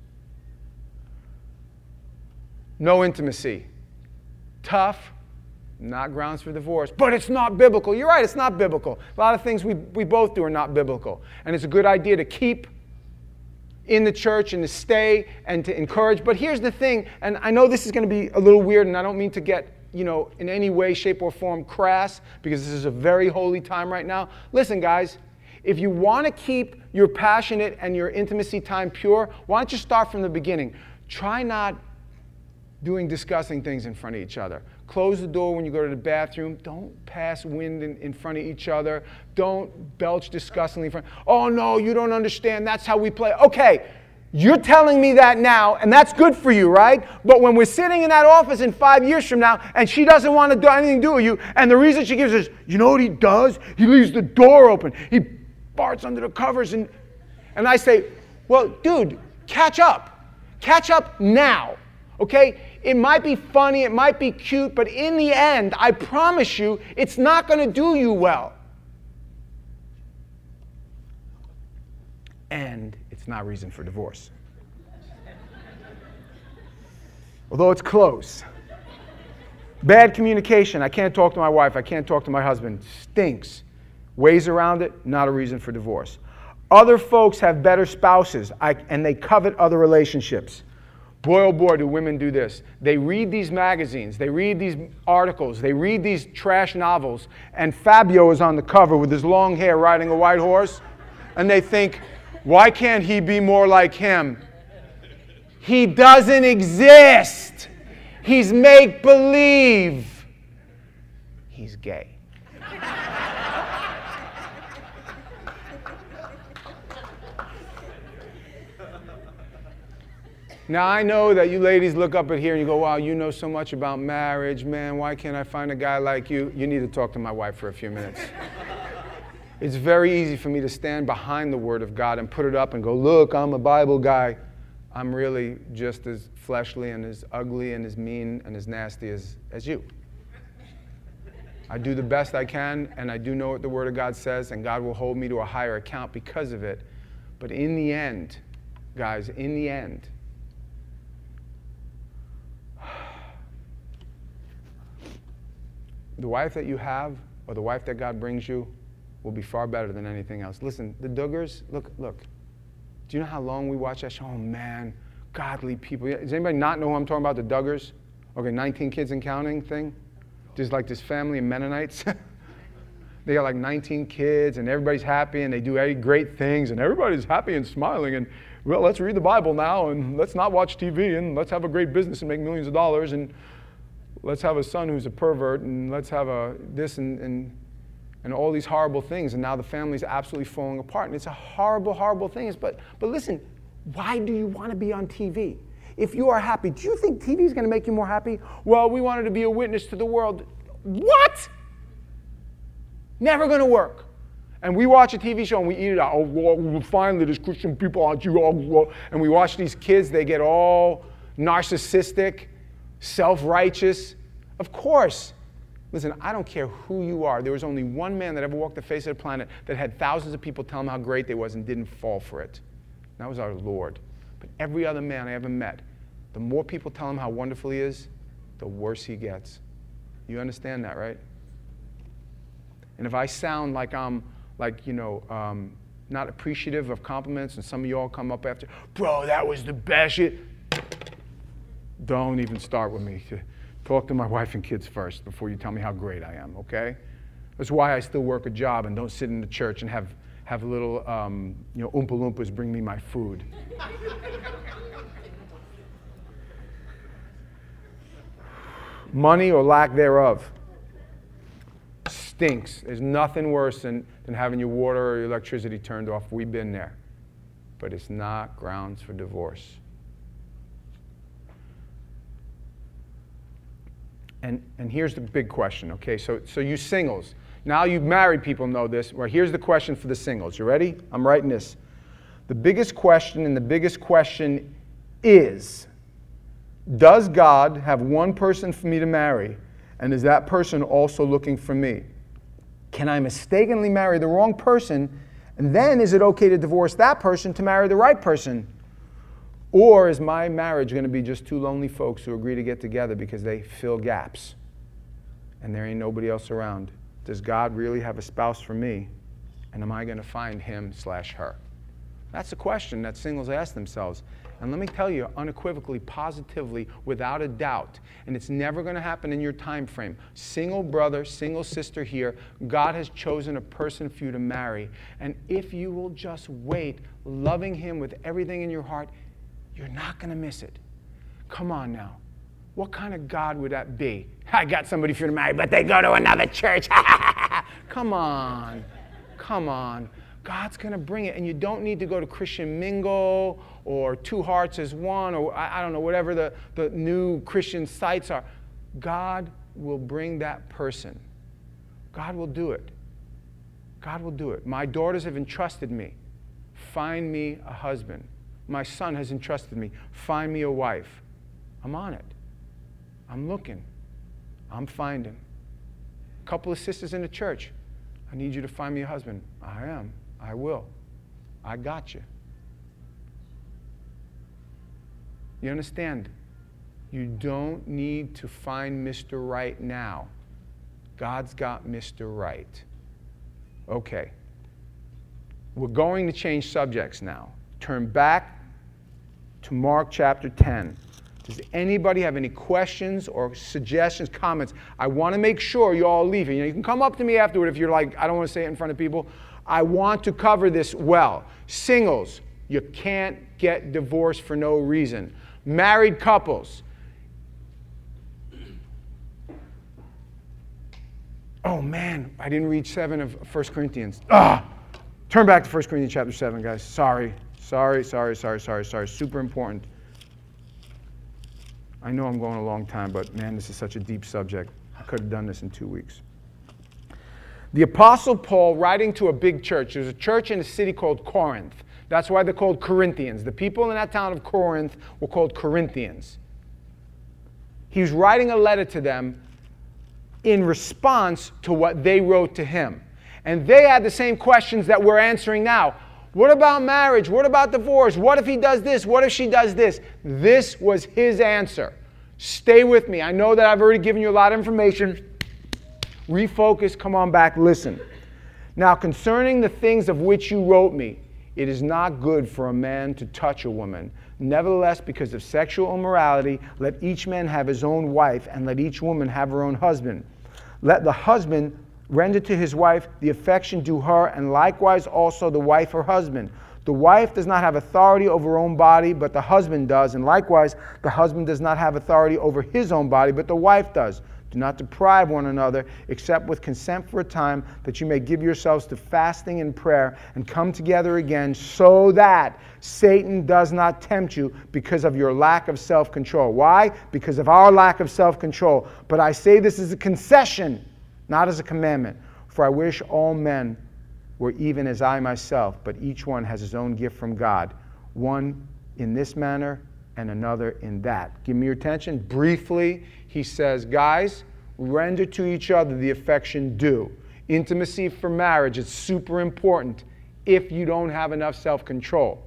No intimacy. Tough, not grounds for divorce, but it's not biblical. You're right, it's not biblical. A lot of things we, we both do are not biblical. And it's a good idea to keep in the church and to stay and to encourage. But here's the thing, and I know this is going to be a little weird, and I don't mean to get, you know, in any way, shape, or form crass, because this is a very holy time right now. Listen, guys, if you want to keep your passionate and your intimacy time pure, why don't you start from the beginning? Try not doing disgusting things in front of each other. Close the door when you go to the bathroom. Don't pass wind in, in front of each other. Don't belch disgustingly in front. Oh no, you don't understand. That's how we play. Okay, you're telling me that now, and that's good for you, right? But when we're sitting in that office in five years from now, and she doesn't want to do anything to do with you, and the reason she gives is, you know what he does? He leaves the door open. He farts under the covers, and and I say, well, dude, catch up. Catch up now. Okay? It might be funny, it might be cute, but in the end, I promise you, it's not going to do you well. And it's not reason for divorce. Although it's close. Bad communication. I can't talk to my wife. I can't talk to my husband. Stinks. Ways around it, not a reason for divorce. Other folks have better spouses, I, and they covet other relationships. Boy, oh boy, do women do this. They read these magazines, they read these articles, they read these trash novels, and Fabio is on the cover with his long hair riding a white horse, and they think, why can't he be more like him? He doesn't exist. He's make-believe. He's gay. Now, I know that you ladies look up at here and you go, wow, you know so much about marriage. Man, why can't I find a guy like you? You need to talk to my wife for a few minutes. It's very easy for me to stand behind the Word of God and put it up and go, look, I'm a Bible guy. I'm really just as fleshly and as ugly and as mean and as nasty as, as you. I do the best I can, and I do know what the Word of God says, and God will hold me to a higher account because of it. But in the end, guys, in the end, the wife that you have or the wife that God brings you will be far better than anything else. Listen, the Duggars, look, look. Do you know how long we watch that show? Oh, man, godly people. Does anybody not know who I'm talking about, the Duggars? Okay, nineteen kids and counting thing. Just like this family of Mennonites. They got like nineteen kids, and everybody's happy, and they do great things, and everybody's happy and smiling. And, well, let's read the Bible now, and let's not watch T V, and let's have a great business and make millions of dollars, and let's have a son who's a pervert, and let's have a this and, and and all these horrible things. And now the family's absolutely falling apart. And it's a horrible, horrible thing. But, but listen, why do you want to be on T V? If you are happy, do you think T V is going to make you more happy? Well, we wanted to be a witness to the world. What? Never going to work. And we watch a T V show and we eat it out. Oh, well, finally, there's Christian people on T V. And we watch these kids. They get all narcissistic, self-righteous. Of course. Listen, I don't care who you are. There was only one man that ever walked the face of the planet that had thousands of people tell him how great they was and didn't fall for it. That was our Lord. But every other man I ever met, the more people tell him how wonderful he is, the worse he gets. You understand that, right? And if I sound like I'm, like, you know, um, not appreciative of compliments, and some of you all come up after, bro, that was the best shit. Don't even start with me. Talk to my wife and kids first before you tell me how great I am, okay? That's why I still work a job and don't sit in the church and have, have little, um, you know, Oompa Loompas bring me my food. Money or lack thereof stinks. There's nothing worse than, than having your water or your electricity turned off. We've been there. But it's not grounds for divorce. And, and here's the big question, okay? So, so you singles, now you married people know this. Well, here's the question for the singles. You ready? I'm writing this. The biggest question, and the biggest question is, does God have one person for me to marry, and is that person also looking for me? Can I mistakenly marry the wrong person, and then is it okay to divorce that person to marry the right person? Or is my marriage going to be just two lonely folks who agree to get together because they fill gaps and there ain't nobody else around? Does God really have a spouse for me? And am I going to find him slash her? That's the question that singles ask themselves. And let me tell you unequivocally, positively, without a doubt, and it's never going to happen in your time frame. Single brother, single sister here, God has chosen a person for you to marry. And if you will just wait, loving him with everything in your heart, you're not going to miss it. Come on now. What kind of God would that be? I got somebody for you to marry, but they go to another church. Come on. Come on. God's going to bring it. And you don't need to go to Christian Mingle or Two Hearts as One or I, I don't know, whatever the, the new Christian sites are. God will bring that person. God will do it. God will do it. My daughters have entrusted me. Find me a husband. My son has entrusted me. Find me a wife. I'm on it. I'm looking. I'm finding. A couple of sisters in the church. I need you to find me a husband. I am. I will. I got you. You understand? You don't need to find Mister Right now. God's got Mister Right. Okay. We're going to change subjects now. Turn back to Mark chapter ten. Does anybody have any questions or suggestions, comments? I want to make sure you all leave. You know, you can come up to me afterward if you're like, I don't want to say it in front of people. I want to cover this well. Singles, you can't get divorced for no reason. Married couples. Oh man, I didn't read seven of First Corinthians. Ah! Turn back to First Corinthians chapter seven, guys. Sorry. Sorry, sorry, sorry, sorry, sorry. Super important. I know I'm going a long time, but man, this is such a deep subject. I could have done this in two weeks. The Apostle Paul, writing to a big church, there's a church in a city called Corinth. That's why they're called Corinthians. The people in that town of Corinth were called Corinthians. He was writing a letter to them in response to what they wrote to him. And they had the same questions that we're answering now. What about marriage? What about divorce? What if he does this? What if she does this? This was his answer. Stay with me. I know that I've already given you a lot of information. Refocus, come on back, listen. Now, concerning the things of which you wrote me, it is not good for a man to touch a woman. Nevertheless, because of sexual immorality, let each man have his own wife, and let each woman have her own husband. Let the husband render to his wife the affection due her, and likewise also the wife her husband. The wife does not have authority over her own body, but the husband does, and likewise the husband does not have authority over his own body, but the wife does. Do not deprive one another, except with consent for a time, that you may give yourselves to fasting and prayer, and come together again, so that Satan does not tempt you because of your lack of self-control. Why? Because of our lack of self-control. But I say this as a concession, not as a commandment. For I wish all men were even as I myself, but each one has his own gift from God, one in this manner and another in that. Give me your attention. Briefly, he says, guys, render to each other the affection due. Intimacy for marriage is super important if you don't have enough self-control.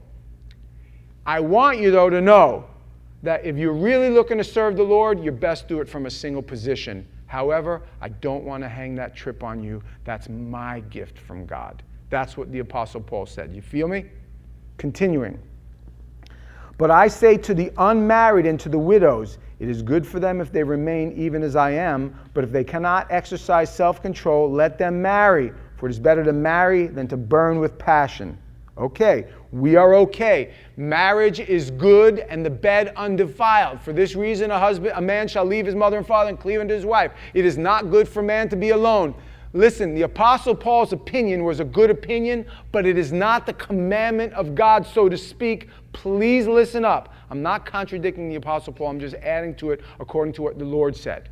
I want you, though, to know that if you're really looking to serve the Lord, you best do it from a single position. However, I don't want to hang that trip on you. That's my gift from God. That's what the Apostle Paul said. You feel me? Continuing. But I say to the unmarried and to the widows, it is good for them if they remain even as I am, but if they cannot exercise self-control, let them marry, for it is better to marry than to burn with passion. Okay, we are okay. Marriage is good and the bed undefiled. For this reason, a husband, a man shall leave his mother and father and cleave unto his wife. It is not good for man to be alone. Listen, the Apostle Paul's opinion was a good opinion, but it is not the commandment of God, so to speak. Please listen up. I'm not contradicting the Apostle Paul. I'm just adding to it according to what the Lord said.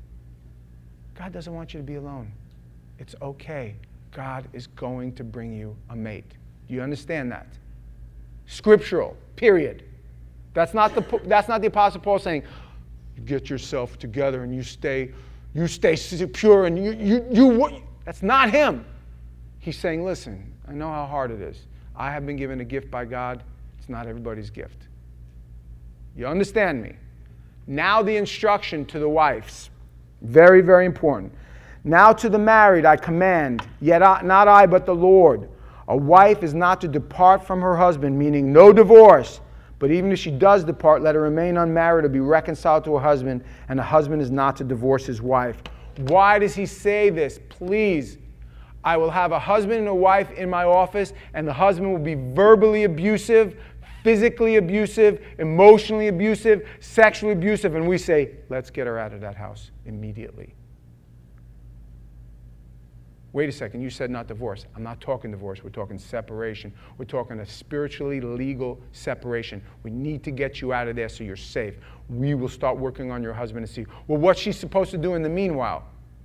God doesn't want you to be alone. It's okay. God is going to bring you a mate. Do you understand that? Scriptural, period. That's not the, that's not the Apostle Paul saying, get yourself together and you stay You stay pure and you, you, you, that's not him. He's saying, listen, I know how hard it is. I have been given a gift by God. It's not everybody's gift. You understand me? Now the instruction to the wives. Very, very important. Now to the married I command, yet I, not I but the Lord. A wife is not to depart from her husband, meaning no divorce. But even if she does depart, let her remain unmarried or be reconciled to her husband, and the husband is not to divorce his wife. Why does he say this? Please, I will have a husband and a wife in my office, and the husband will be verbally abusive, physically abusive, emotionally abusive, sexually abusive, and we say, let's get her out of that house immediately. Wait a second, you said not divorce. I'm not talking divorce. We're talking separation. We're talking a spiritually legal separation. We need to get you out of there so you're safe. We will start working on your husband and see, well, what's she supposed to do in the meanwhile?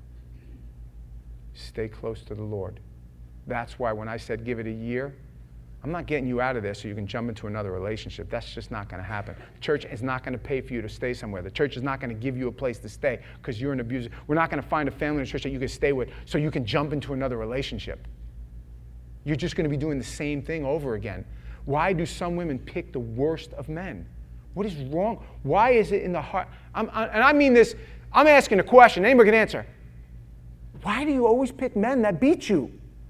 Stay close to the Lord. That's why when I said give it a year, I'm not getting you out of there so you can jump into another relationship. That's just not going to happen. The church is not going to pay for you to stay somewhere. The church is not going to give you a place to stay because you're an abuser. We're not going to find a family in the church that you can stay with so you can jump into another relationship. You're just going to be doing the same thing over again. Why do some women pick the worst of men? What is wrong? Why is it in the heart? I'm, I, and I mean this, I'm asking a question. Anybody can answer. Why do you always pick men that beat you?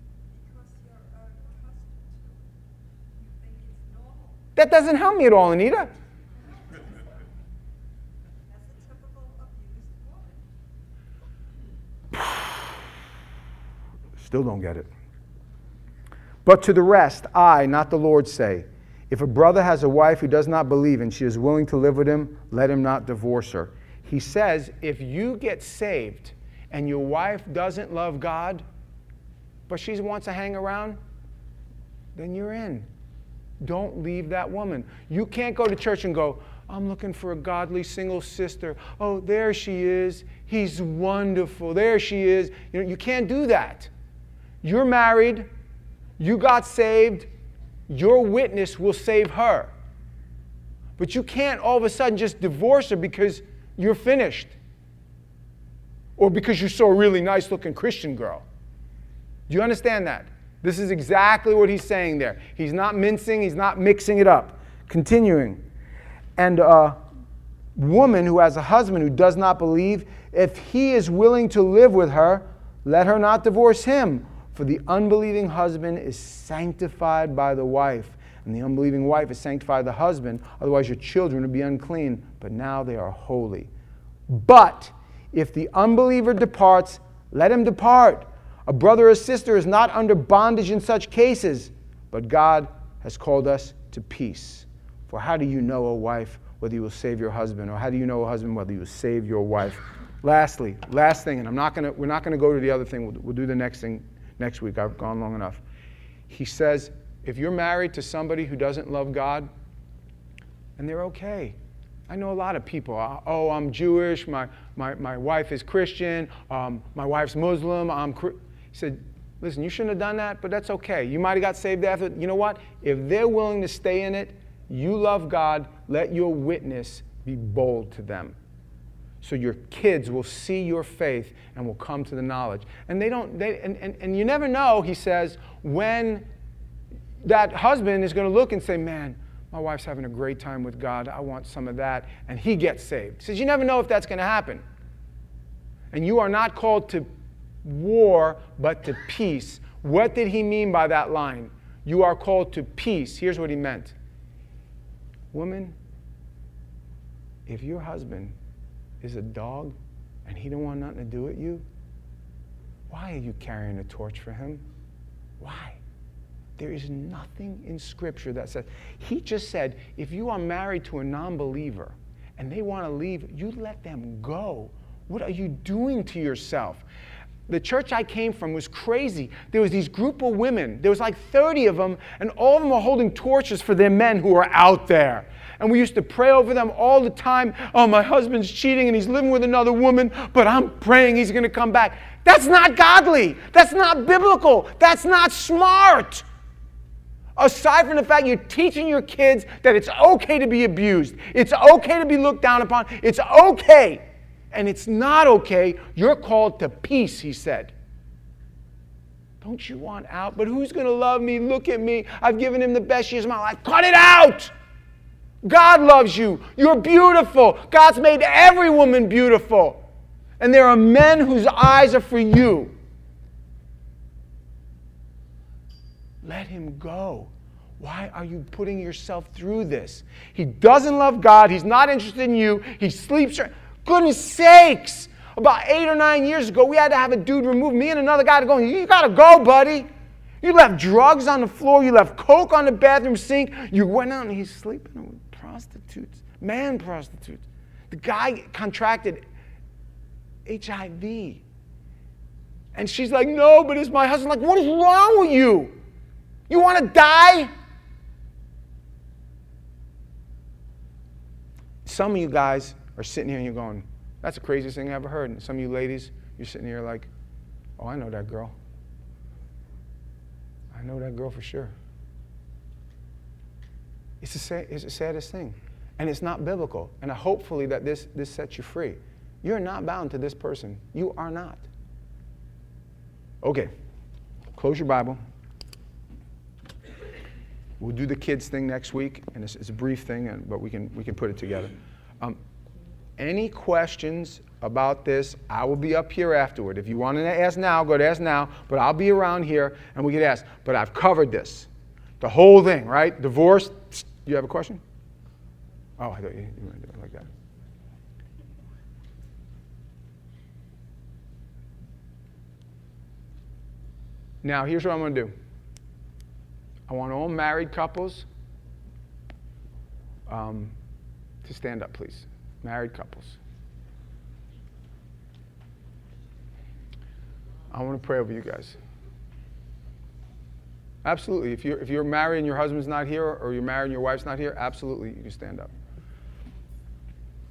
That doesn't help me at all, Anita. Still don't get it. But to the rest, I, not the Lord, say, if a brother has a wife who does not believe and she is willing to live with him, let him not divorce her. He says, if you get saved and your wife doesn't love God, but she wants to hang around, then you're in. Don't leave that woman. You can't go to church and go, I'm looking for a godly single sister. Oh, there she is. He's wonderful. There she is. You know, you can't do that. You're married. You got saved. Your witness will save her. But you can't all of a sudden just divorce her because you're finished. Or because you saw a really nice looking Christian girl. Do you understand that? This is exactly what he's saying there. He's not mincing. He's not mixing it up. Continuing. And a woman who has a husband who does not believe, if he is willing to live with her, let her not divorce him. For the unbelieving husband is sanctified by the wife, and the unbelieving wife is sanctified by the husband. Otherwise your children would be unclean, but now they are holy. But if the unbeliever departs, let him depart. A brother or sister is not under bondage in such cases, but God has called us to peace. For how do you know, O wife, whether you will save your husband, or how do you know, O husband, whether you will save your wife? Lastly, last thing, and I'm not gonna, we're not going to go to the other thing. We'll, we'll do the next thing next week. I've gone long enough. He says, if you're married to somebody who doesn't love God, and they're okay. I know a lot of people. Oh, I'm Jewish. My my my wife is Christian. Um, my wife's Muslim. I'm. He said, listen, you shouldn't have done that, but that's okay. You might have got saved after. You know what? If they're willing to stay in it, you love God. Let your witness be bold to them. So your kids will see your faith and will come to the knowledge. And they don't. They and and, and you never know. He says when that husband is going to look and say, man, my wife's having a great time with God. I want some of that. And he gets saved. He says, you never know if that's going to happen. And you are not called to war, but to peace. What did he mean by that line? You are called to peace. Here's what he meant. Woman, if your husband is a dog and he don't want nothing to do with you, why are you carrying a torch for him? Why? There is nothing in Scripture that says, he just said, if you are married to a non-believer and they want to leave, you let them go. What are you doing to yourself? The church I came from was crazy. There was these group of women. There was like thirty of them, and all of them were holding torches for their men who were out there. And we used to pray over them all the time. Oh, my husband's cheating and he's living with another woman, but I'm praying he's going to come back. That's not godly. That's not biblical. That's not smart. Aside from the fact you're teaching your kids that it's okay to be abused, it's okay to be looked down upon, it's okay, and it's not okay, you're called to peace, he said. Don't you want out? But who's going to love me? Look at me. I've given him the best years of my life. Cut it out! God loves you. You're beautiful. God's made every woman beautiful. And there are men whose eyes are for you. Let him go. Why are you putting yourself through this? He doesn't love God. He's not interested in you. He sleeps. Goodness sakes. About eight or nine years ago, we had to have a dude remove me and another guy to go, you got to go, buddy. You left drugs on the floor. You left coke on the bathroom sink. You went out and he's sleeping with prostitutes, man prostitutes. The guy contracted H I V. And she's like, no, but it's my husband. Like, what is wrong with you? You want to die? Some of you guys are sitting here and you're going, that's the craziest thing I ever heard. And some of you ladies, you're sitting here like, oh, I know that girl. I know that girl for sure. It's the, sad, it's the saddest thing. And it's not biblical. And hopefully that this, this sets you free. You're not bound to this person. You are not. Okay. Close your Bible. We'll do the kids thing next week, and it's, it's a brief thing, and, but we can, we can put it together. Um, any questions about this, I will be up here afterward. If you want to ask now, go to ask now, but I'll be around here, and we can ask. But I've covered this. The whole thing, right? Divorce. You have a question? Oh, I thought you, you were going to do it like that. Now, here's what I'm going to do. I want all married couples um, to stand up, please. Married couples. I want to pray over you guys. Absolutely. If you're, if you're married and your husband's not here, or you're married and your wife's not here, absolutely, you can stand up.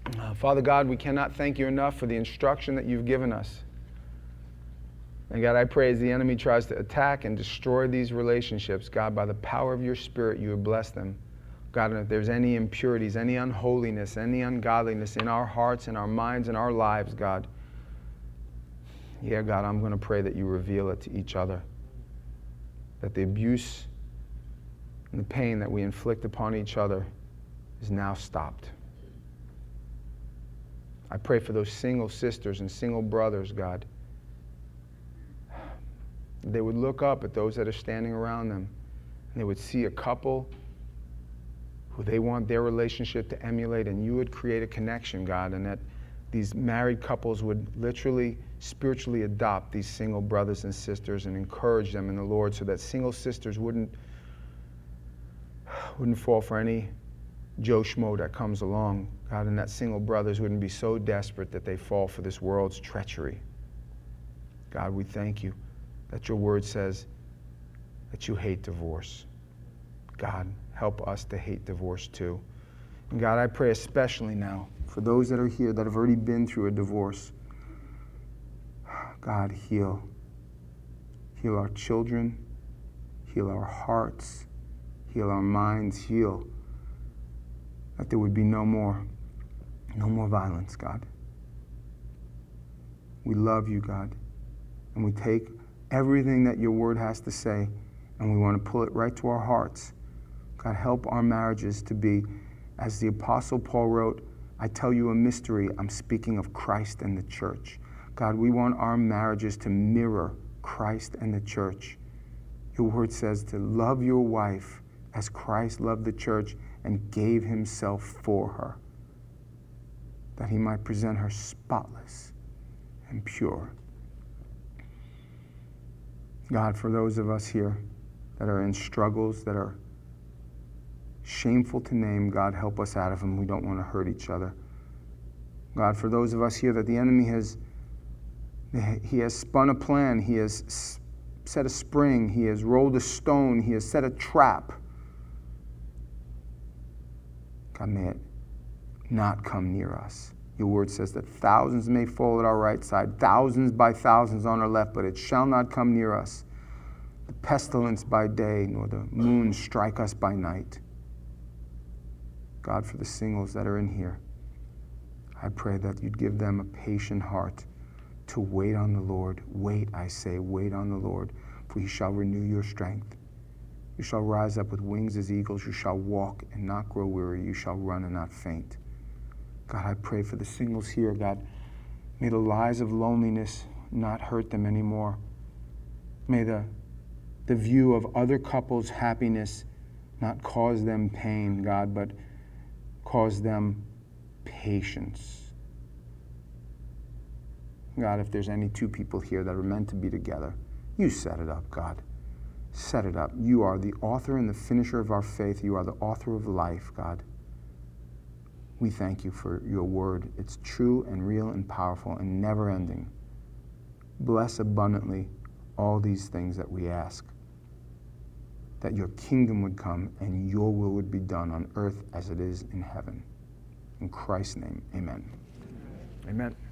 Uh, Father God, we cannot thank you enough for the instruction that you've given us. And God, I pray as the enemy tries to attack and destroy these relationships, God, by the power of your Spirit, you would bless them. God, and if there's any impurities, any unholiness, any ungodliness in our hearts, in our minds, in our lives, God, yeah, God, I'm going to pray that you reveal it to each other. That the abuse and the pain that we inflict upon each other is now stopped. I pray for those single sisters and single brothers, God. They would look up at those that are standing around them, and they would see a couple who they want their relationship to emulate, and you would create a connection, God, and that these married couples would literally, spiritually adopt these single brothers and sisters and encourage them in the Lord, so that single sisters wouldn't, wouldn't fall for any Joe Schmo that comes along, God, and that single brothers wouldn't be so desperate that they fall for this world's treachery. God, we thank you that your word says that you hate divorce. God, help us to hate divorce too. And God, I pray especially now for those that are here that have already been through a divorce. God, heal. Heal our children. Heal our hearts. Heal our minds. Heal. That there would be no more, no more violence, God. We love you, God. And we take everything that your word has to say, and we want to pull it right to our hearts. God, help our marriages to be, as the Apostle Paul wrote, I tell you a mystery, I'm speaking of Christ and the church. God, we want our marriages to mirror Christ and the church. Your word says to love your wife as Christ loved the church and gave himself for her, that he might present her spotless and pure. God, for those of us here that are in struggles that are shameful to name, God, help us out of them. We don't want to hurt each other. God, for those of us here that the enemy has, he has spun a plan, he has set a spring, he has rolled a stone, he has set a trap. God, may it not come near us. Your word says that thousands may fall at our right side, thousands by thousands on our left, but it shall not come near us. The pestilence by day, nor the moon strike us by night. God, for the singles that are in here, I pray that you'd give them a patient heart to wait on the Lord. Wait, I say, wait on the Lord, for he shall renew your strength. You shall rise up with wings as eagles. You shall walk and not grow weary. You shall run and not faint. God, I pray for the singles here, God. May the lies of loneliness not hurt them anymore. May the, the view of other couples' happiness not cause them pain, God, but cause them patience. God, if there's any two people here that are meant to be together, you set it up, God. Set it up. You are the author and the finisher of our faith. You are the author of life, God. We thank you for your word. It's true and real and powerful and never ending. Bless abundantly all these things that we ask. That your kingdom would come and your will would be done on earth as it is in heaven. In Christ's name, amen. Amen.